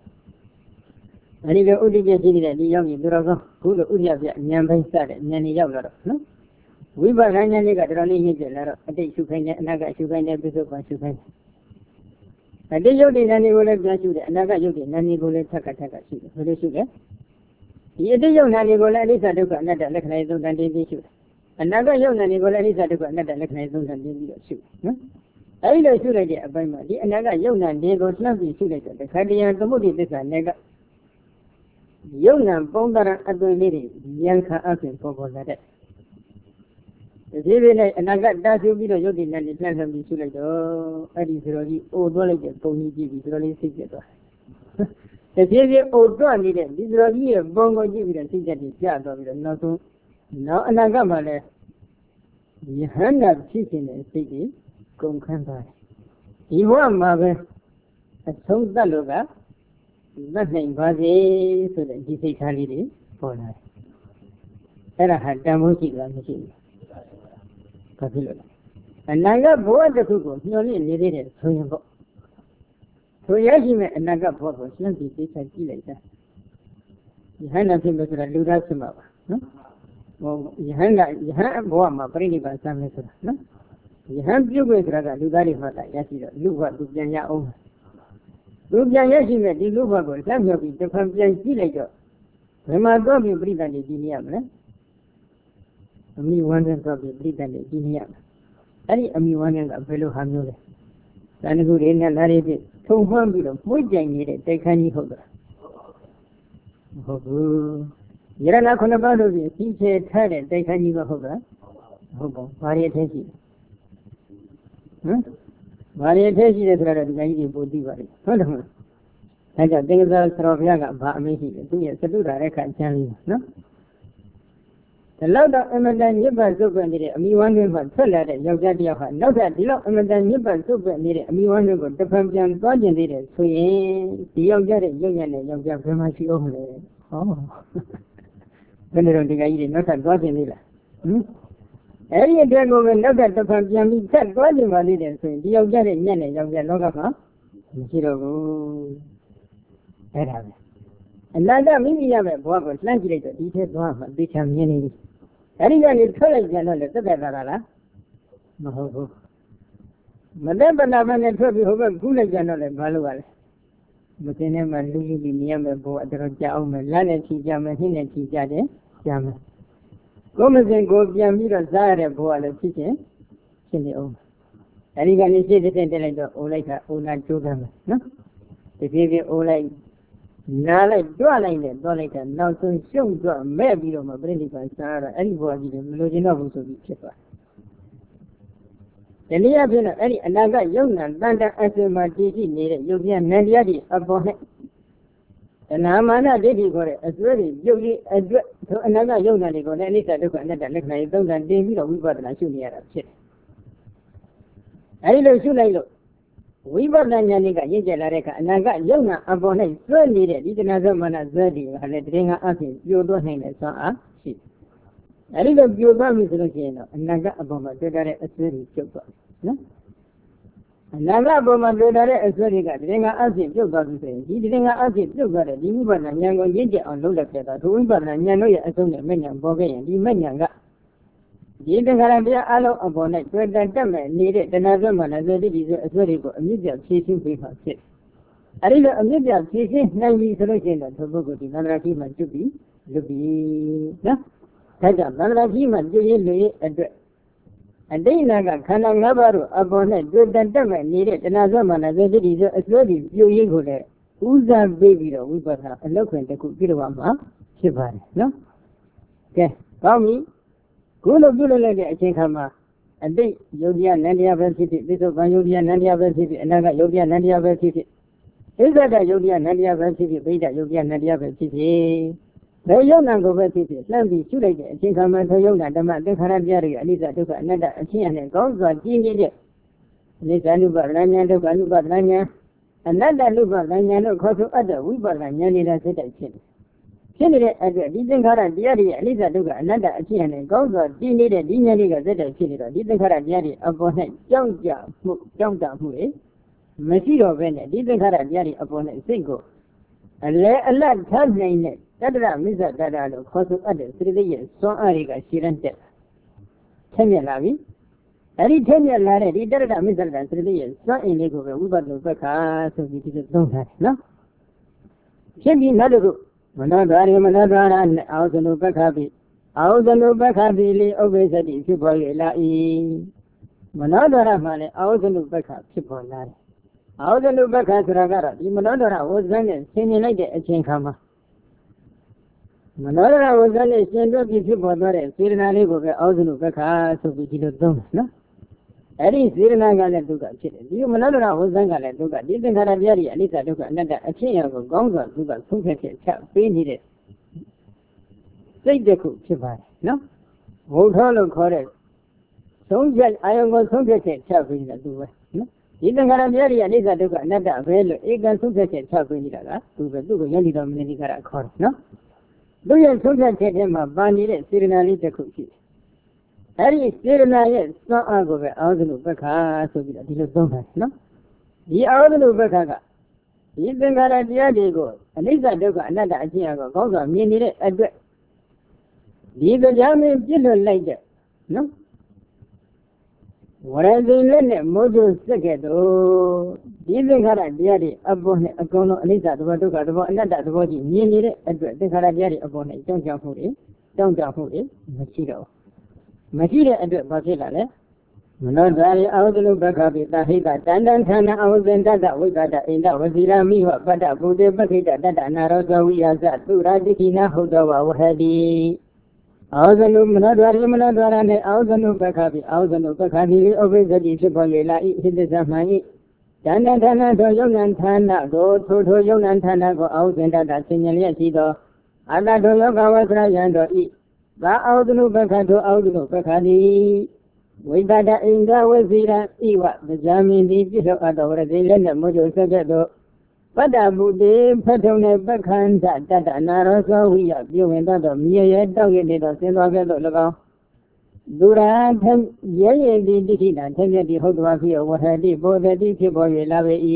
Speaker 1: အဲဒီလိုဥဒိကျဖြစ်နေတဲ့ဒီရောက်ရင်သူတော်ကောင်းခုလိုဥဒိယပြဉာဏ်ပိုင်းစတဲ့ဉာဏ်ကြီးရောက်လာတော့နော်ဝိပဿနာဉာဏ်ကြီးကတော်တော်လေးရင့်ကျက်လာတော့အတိတ်ရှုခိုင်းတယ်အနာဂတ်ရှုခိုင်းတယ်ပိဿုပန်ရှုခိုင်းတယ်အတိတ်ယုတ်တိဉာဏ်ကိုလည်းပြန်ရှုတယ်အနာဂတ်ယုတ်တိဉာဏ်ကိုလည်းထပ်ကထပ်ကရှုတယ်ဘယ်လိုရှုလဲဒီအတိတ်ယုတ်ဉာဏ်ကိုလည်းအနိစ္စဒုက္ခအနတ္တလက္ခဏာသုံးတန်တင်းပြီးရှုတယ်အနာဂတ်ယုတ်ဉာဏ်ကိုလည်းအနိစ္စဒုက္ခအနတ္တလက္ခဏာသုံးတန်တင်းပြီးတော့ရှုနော်အဲဒီလိုရှုလိုက်တဲ့အပိုင်းမှာဒီအနာဂတ်ယုတ်ဉာဏ်ကိုလှမ်းပြီးရှုလိုက်တော့တခါတည်းသမုဒိသစ္စာနဲ့ကယုတ်ဉာဏ်ပုံသဏ္ဍာန်အသွင်လေးတွေဉာဏ်ခါအပြင်ပေါ်ပေါ်လာတဲ့ဒီပြည့်နဲ့အနာဂတ်တာရှုပြီးတော့ယုတ်တိနဲ့လှမ်းလှမ်းပြီးရှုလိုက်တော့အဲ့ဒီဆိုတော့ဒီအိုသွားလိုက်တဲ့ပုံကြီးကြည့်ပြီးဆိုတော့လေးစိတ်ပြတ်သွားတယ်တဖြည်းဖြည်းအိုတွနေတဲ့ဒီဆိုတော့ကြီးရဲ့ပုံကိုကြည့်ပြီးတော့စိတ်ကြက်ကြီးပြသွားပြီးတော့နောက်ဆုံးနောက်အနာဂတ်မှာလည်းယဟန္တာဖြစ်ခြင်းနဲ့စိတ်ကြီးကုန်ခန်းသွားတယ်ဒီဘဝမှာပဲအဆုံးသတ်လို့ကသတ်နိုင်ပါစေဆိုတဲ့ဒီစိတ်ထားလေးတွေပေါ်လာတယ်အဲ့ဒါဟာတန်ဖိုးရှိတာမရှိဘူးဘာဖြစ်လို့လဲအနာဂတ်ဘဝတစ်ခုကိုညှော်လင့်နေသေးတယ်ဆိုရင်ပေါ့ဆိုရရှိမဲ့အနာဂတ်ဘဝကိုရှင်းပြီးသိချကြည့်လိုက်တာယဟန္တာဖြစ်လို့ဆိုတာလူသားဖြစ်မှာပါနော် Yahanga Yahan Boama, Pretty by some method. No? Yahan Bugle Raga, Lugari Mata, Yasida, Luba, Lubjanya Oma. Lubjanya, the Luba, some of it, the Pampian Gilago. When my dog you breathe on the Giniam, me wondering of the breathe on the Giniam. Any a me wondering of fellow Hamule. Then good in and let it. Two hundred of Mujang needed, they can hold her. You're not going about it, he said, tell it, they can even hold her. Hobo, variety. Variety is rather than any body. Hold on. I got things out of Yaga, but maybe do it to do that. I can't tell you. No? The loud of Emmanuel Nibber super needed me wondering what fell at it, your daddy of her. Not that the loud Emmanuel Nibber super needed me wondering what the Pampian Guardian needed. So, the young daddy, young and young girl, very much over there. Oh, when I don't think I did not have Guardian either. Hm? Every day over, not that the Pampian said Guardian was needed. So, the young daddy, young and young girl, Logama. Zero. Another mini of a boy was translated, he said, one, become many. Anyone is college and all the no. Madame Banavan and Toby over Gula General and Valual. But they never leave in the Yammer board, the Jam, Lana Chijam, and Hina Chijade, Jam. Gomez and go Yamira Zara board of teaching, Cindy O. Anyone is citizen or like a old night to them, no? The baby all like. Nala dwelling the Dolita, now to show to maybe on my brain by Sarah, anybody in Lodinovo to be cheaper. The near been any another young and Banda as my D G needed, you'll be a Nandiadi upon it. And Amana did he got it as really, you'll as to another young and go, any that look another like my don't and David or we got an Ashunia shit. I don't shoot I look. We were Naniga, Yajareka, and I got Yona upon it, so needed, it another man as ready, and let ring up him, you don't hang it, so ah, shit. I did a few bombs in the and I got upon my daughter as very super. No? And I got upon my daughter as very good, ring up him, you got to say, he didn't ask him, you got it, you were a young Yaja on Lola Peta, who we were a Yanoya as only many and Bogay and the Manyanga. The Garabia allo upon it, where that man needed another man as well as very good, a museum chasing paper set. I did a museum chasing nine solution that Tobago did not have him to be, to be, no? Take up none of him and do you address. And then Naga Kanang Nabaru upon it, where that man needed another man as well as well as you go there. Who's that baby though? We got a eloquent that could get one, huh? Shivan, no? Okay, call me. Good of Gula Chinkama, and they Yodia Nandia City, this of Yodia Nandia City, another Yodia Nandia City. Is that a Yodia Nandia City, Beta Yodia Nandia City? The Yonango City, Landy Shulake, Chinkama, Toyona, the man, the Carabia, Lisa took another Chian and goes on Gini. Lisa Luba Lanya, the Galuba Lanya, another Luba Lanya, no cause of other, we were Lanya, City. Generally, as a decent Carabia, Lisa took another Chian and goes on Gini, the Dinariga, the City, decent Carabia upon it, Young Young Hui, Machiro Bennett, decent Carabia upon a single. And let a lad tell me that Mister Dadalo, cause of others, three years, so Ariga, she rented. Ten year lavi. Every ten year lad, he did a Mister Dan three years, so illegal, we got no back, so we didn't know that, no? Can be another group. Manadari, Manadara, and out of no back happy. Out of no back happy, always at the people, Lai. Manadara, money, out of no back happy, Lai. Out of no back happy, Ragara, the Manadara was then singing like a chinkama. Manadara was then a send of the people, Sirina go out of no back happy, so we didn't know, no? Eddie Sirina Gala Duga, you Manadara was then Gala Duga, didn't have a very Alisa Duga, another a chain of Gonga Duga, Sunket, chap, painted it. Say the cook, Chibai, no? Old Hollow correct. So I am going to Sunket, chap, in the Duga, no? Didn't have a very Alisa Duga, another well, Egan Sunket, chap, in the Duga, Duga, Yanni Dominica Court, no? Do you Sunket him a bunny, Sirina Lita cookie? Harry Sirina, yes, so I'll go out of the Baka, so we don't have, no? The out of the Baka. He didn't have a Diago, and Lisa Duga, another Diago, goes on, meaning it, ဒီတရားမင်းပြစ်လွတ်လိုက်တဲ့နော်ဝရဇိလက်နဲ့မိုးကျစက်ခဲ့တော့ဒီသင်္ခါရတရားတွေအပေါ်နဲ့အကုန်လုံးအနိစ္စသဘောဒုက္ခသဘောအနတ္တသဘောကြီးမြင်နေတဲ့အတွက်သင်္ခါရတရားတွေအပေါ်နဲ့ကြောင်းကြောင်းမှုတွေကြောင်းကြောင်းမှုတွေမရှိတော့မရှိတဲ့အတွက်ဘာဖြစ်လာလဲမနောဓာရီအာဟုတလုပက္ခပိတာဟိတတန္တန်ဌာနအာဟုဇင်တတဝိကတအိန္ဒဝစီရာမိဟပတ္တဗုဒ္ဓပခိတတတ္တနာရောဇဝိယသသုရာတိခိနာဟုတ်တော်ဝဝဟတိအာဟုဇနုမနောဓာရီမနောဓာရနဲ့အာဟုဇနုပက္ခပိအာဟုဇနုပက္ခတိဥပိသတိဖြစ်ပေါ်၍လာဤဟိတသမှန်ဤတန္တန်ဌာနသောယုံနံဌာနကိုထိုထိုယုံနံဌာနကိုအာဟုဇင်တတဆင်ញလျက်ရှိသောအတ္တထိုယောဂဝဆရာယံတော်ဤသာအာဟုဇနုပက္ခထိုအာဟုဇနုပက္ခတိဝိတတအိန္ဒဝစီရဤဝဗဇာမင်းတိပြစ္ဆောအတော်ရတိလက်နဲ့မိုးကြဆက်ခဲ့သောပတ္တဗုတေဖတ်ထုံတဲ့ပက္ခန္တတတ္တနာရောသောဝိယပြုဝင်သောမြေရဲတောက်ရနေသောဆင်းသွားခဲ့သော၎င်းဒုရာထရဲရဲတိတိခိနာထမြတ်တိဟုတ်တော်ဖြစ်ဝဟတိဘောဓတိဖြစ်ပေါ်၍လာပေ၏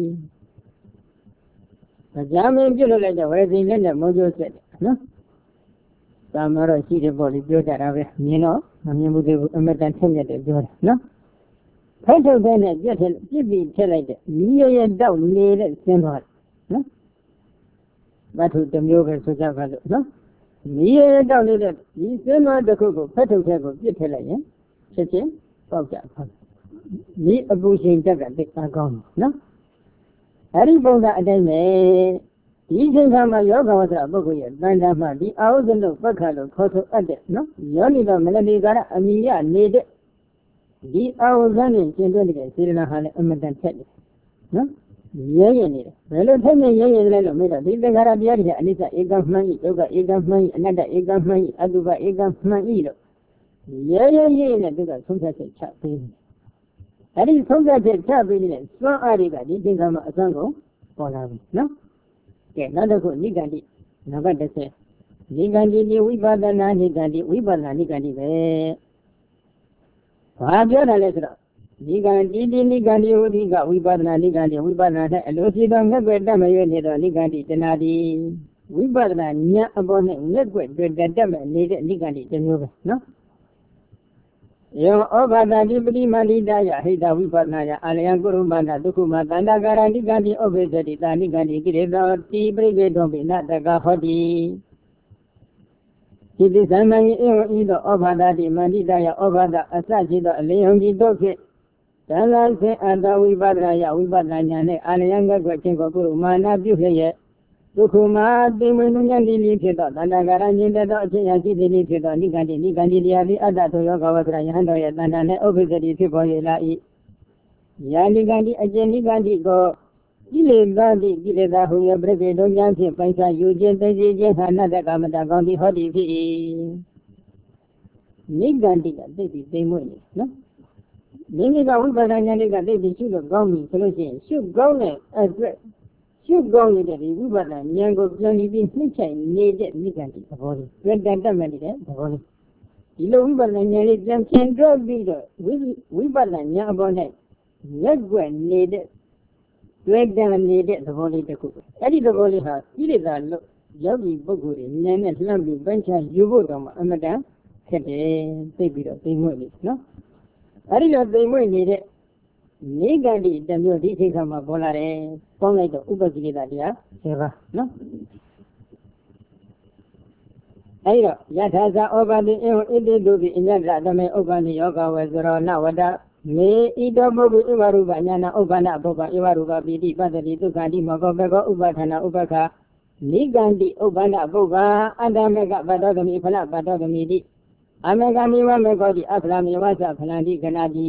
Speaker 1: ဗဇာမင်းပြုလို့လိုက်တဲ့ဝရစီလက်နဲ့မိုးကြဆက်တယ်နော်သာမတော်ရှိတယ်ပေါ့လေပြောကြတာပဲမြင်တော့မမြင်ဘူးသေးဘူးအမတန်ထက်မြက်တယ်ပြောတယ်နော်ဖက်ထုတ်တဲ့နဲ့ပြက်ထက်ပြစ်ပြီးထက်လိုက်တဲ့မြည်ရတောက်နေတဲ့ဆင်းသွားတယ်နော်ဘတ်ထုတစ်မျိုးပဲဆိုကြပါလို့နော်မြည်ရတောက်နေတဲ့ဒီဆင်းသွားတစ်ခုကိုဖက်ထုတ်တဲ့ကိုပြစ်ထက်လိုက်ရင်ချက်ချင်းပေါက်ကြပါဒီအပူရှင်တက်ကတိတ်အားကောင်းတယ်နော်အဲ့ဒီပုံစံအတိုင်းပဲဒီချိန်ခါမှာယောဂဝဆရာပုဂ္ဂိုလ်ရဲ့တန်တမ်းမှဒီအာဟုဇနုပက္ခလို့ခေါ်ဆိုအပ်တဲ့နော်ယောနိတော်မနတိကာရအမိယနေတဲ့ဒီအာဟုဇန်နဲ့ကျင့်တဲ့စေတနာဟာလည်းအမတန်ထက်တယ်နော်ရဲရဲနေတယ်ဘယ်လိုထက်မြရဲရဲလဲလို့မေးတော့ဒီသင်္ခါရတရားတွေကအနိစ္စဧကမှန်ဤဒုက္ခဧကမှန်ဤအနတ္တဧကမှန်ဤအတုပဧကမှန်ဤလို့ရဲရဲရဲနဲ့သူကဆုံးဖြတ်ချက်ချပေးတယ်အဲ့ဒီဆုံးဖြတ်ချက်ချပေးနေတဲ့စွမ်းအားတွေကဒီချိန်ခါမှာအစွမ်းကုန်ပေါ်လာပြီနော်ကဲနောက်တစ်ခုနိဂန္တိနံပါတ်တစ်ဆယ်နိဂန္တိဒီဝိပဿနာနိဂန္တိဝိပဿနာနိဂန္တိပဲဘာပြောတာလဲဆိုတော့နိဂန္တိဒီနိဂန္တိဝိသိကဝိပဿနာနိဂန္တိဝိပဿနာနဲ့အလိုရှိသောငက်ွယ်တတ်မရွေးနေသောနိဂန္တိတဏှာဒီဝိပဿနာဉာဏ်အပေါ်နဲ့ငက်ွယ်တွေ့တတ်မဲ့နေတဲ့နိဂန္တိတစ်မျိုးပဲနော်ယောဩဘာဒတိပတိမန္တိတယဟိတဝိပဿနာယအာလယံကုရုမန္တဒုက္ခမတန္တကာရဏိကန္တိဥပ္ပေသတိတာနိကန္တိကိရိသောတိပရိကေတောပိနတကဟောတိဒီသစ္စာမင်းဧဝံဤသောဩဘာဒတိမန္တိတယဩဘာဒအစရှိသောအလင်းယုံကြည်တို့ဖြင့်သံဃာစေအတ္တဝိပဿနာယဝိပဿနာဉာဏ်နှင့်အာလယံကကွချင်းကိုကုရုမာနပြုလျက်ဒုက္ခမသိမွေနုညံတိလိဖြစ်သောတဏ္ဍကာရဉာဏ်သောအချင်းရာရှိသည်လိဖြစ်သောနိကန္တိနိကန္တိတရားသည်အတ္တသောယောဂဝဆရာယဟန်တော်ရဲ့တဏ္ဍာနှင့်ဥပ္ပဇ္ဇတိဖြစ်ပေါ်၍လာ၏ယာနိကန္တိအကျဉ်နိကန္တိကိုကိလေသာတိကိလေသာဟုရပြိပေတို့ဉာဏ်ဖြင့်ပိုင်ဆိုင်ယူခြင်းသိခြင်းခြင်းဟာနတ္တကမတကောင်းသည်ဟောသည်ဖြစ်၏နိကန္တိကသိပြီးသိမွေ့နေနော်မိမိကဝိပဿနာဉာဏ်တွေကသိပြီးရှုလို့ကောင်းပြီဆိုလို့ရှိရင်ရှုကောင်းတဲ့အတွက်ရှုကောင်းနေတဲ့ဒီဝိပဿနာဉာဏ်ကိုပြန်ပြီးနှိမ့်ချိုင်နေတဲ့နိဂန္တိသဘောလေးတွေ့တတ်မှတ်နေတဲ့သဘောလေးဒီလိုဝိပဿနာဉာဏ်လေးပြန်ဖြင့်တွက်ပြီးတော့ဝိဝိပဿနာဉာဏ်အပေါ်၌ရက်ွက်နေတဲ့တွေ့တတ်နေတဲ့သဘောလေးတစ်ခုအဲ့ဒီသဘောလေးဟာကိလေသာလို့ယောဂီပုဂ္ဂိုလ်တွေဉာဏ်နဲ့လှမ်းပြီးပိုင်းခြားယူဖို့တော့မှအမတန်ခက်တယ်သိပြီးတော့သိမွေ့နေနော်အဲ့ဒီလိုသိမွေ့နေတဲ့နိဂန္တိတမျိုးဒီချိန်ခါမှာပေါ်လာတယ်ပေါင်းလိုက်တော့ဥပကိလေသာတရားဆယ်ပါနော်အဲ့တော့ယထာဇာဩဘာတိအေဝဣတိတုပိအညတ္တသမေဥပ္ပန္နိယောဂဝေဇရောနဝတ္တမေဣတောပုဂ္ဂိဣဝရူပညာနာဥပ္ပန္နပုပ္ပဣဝရူပပိတိပတ္တိဒုက္ခတိမောကောဘေကောဥပဋ္ဌာနာဥပ္ပခာနိဂန္တိဥပ္ပန္နပုပ္ပအတ္တမေကပတ္တောသမိဖလပတ္တောသမိတိအမေကမိဝမေကောတိအဖလမေဝသဖလန္တိခဏတိ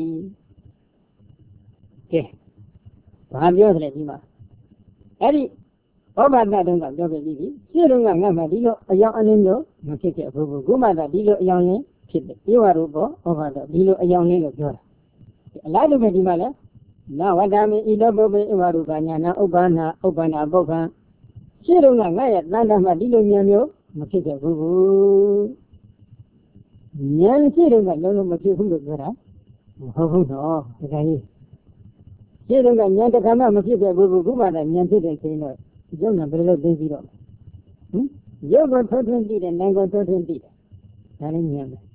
Speaker 1: ကဲဘာပြောတယ်ဒီမှာအဲ့ဒီဩဘာဒတုံးကပြောပြပြီးပြီရှင်းတော့ကငါမှဒီလိုအယောင်အလင်းမျိုးမဖြစ်ခဲ့ဘူးခုမှသာဒီလိုအယောင်လင်းဖြစ်တယ်ဧဝရူပဩဘာဒဒီလိုအယောင်လင်းလို့ပြောတာအလားတူပဲဒီမှာလဲနဝတ္တမေဣလောပုပ္ပေဧဝရူပညာနာဥပ္ပန္နာဥပ္ပန္နာပုပ္ပံရှင်းတော့ကငါရဲ့တန်တမှဒီလိုဉာဏ်မျိုးမဖြစ်ခဲ့ဘူးဉာဏ်ရှင်းတော့ကလုံးလုံးမဖြစ်ဘူးလို့ပြောတာမဟုတ်ဘူးတော့ဒါကြီးရှင်းတော့ကဉာဏ်တစ်ခါမှမဖြစ်ခဲ့ဘူးခုမှသာဉာဏ်ဖြစ်တဲ့ချိန်တော့ရုပ်နဲ့ဘယ်လိုသိပြီးတော့ဟင်ရုပ်ကိုထုတ်ထွင်းပြီးတယ်နာမ်ကိုထုတ်ထွင်းပြီးတယ်ဒါလည်းမြင်ရမယ်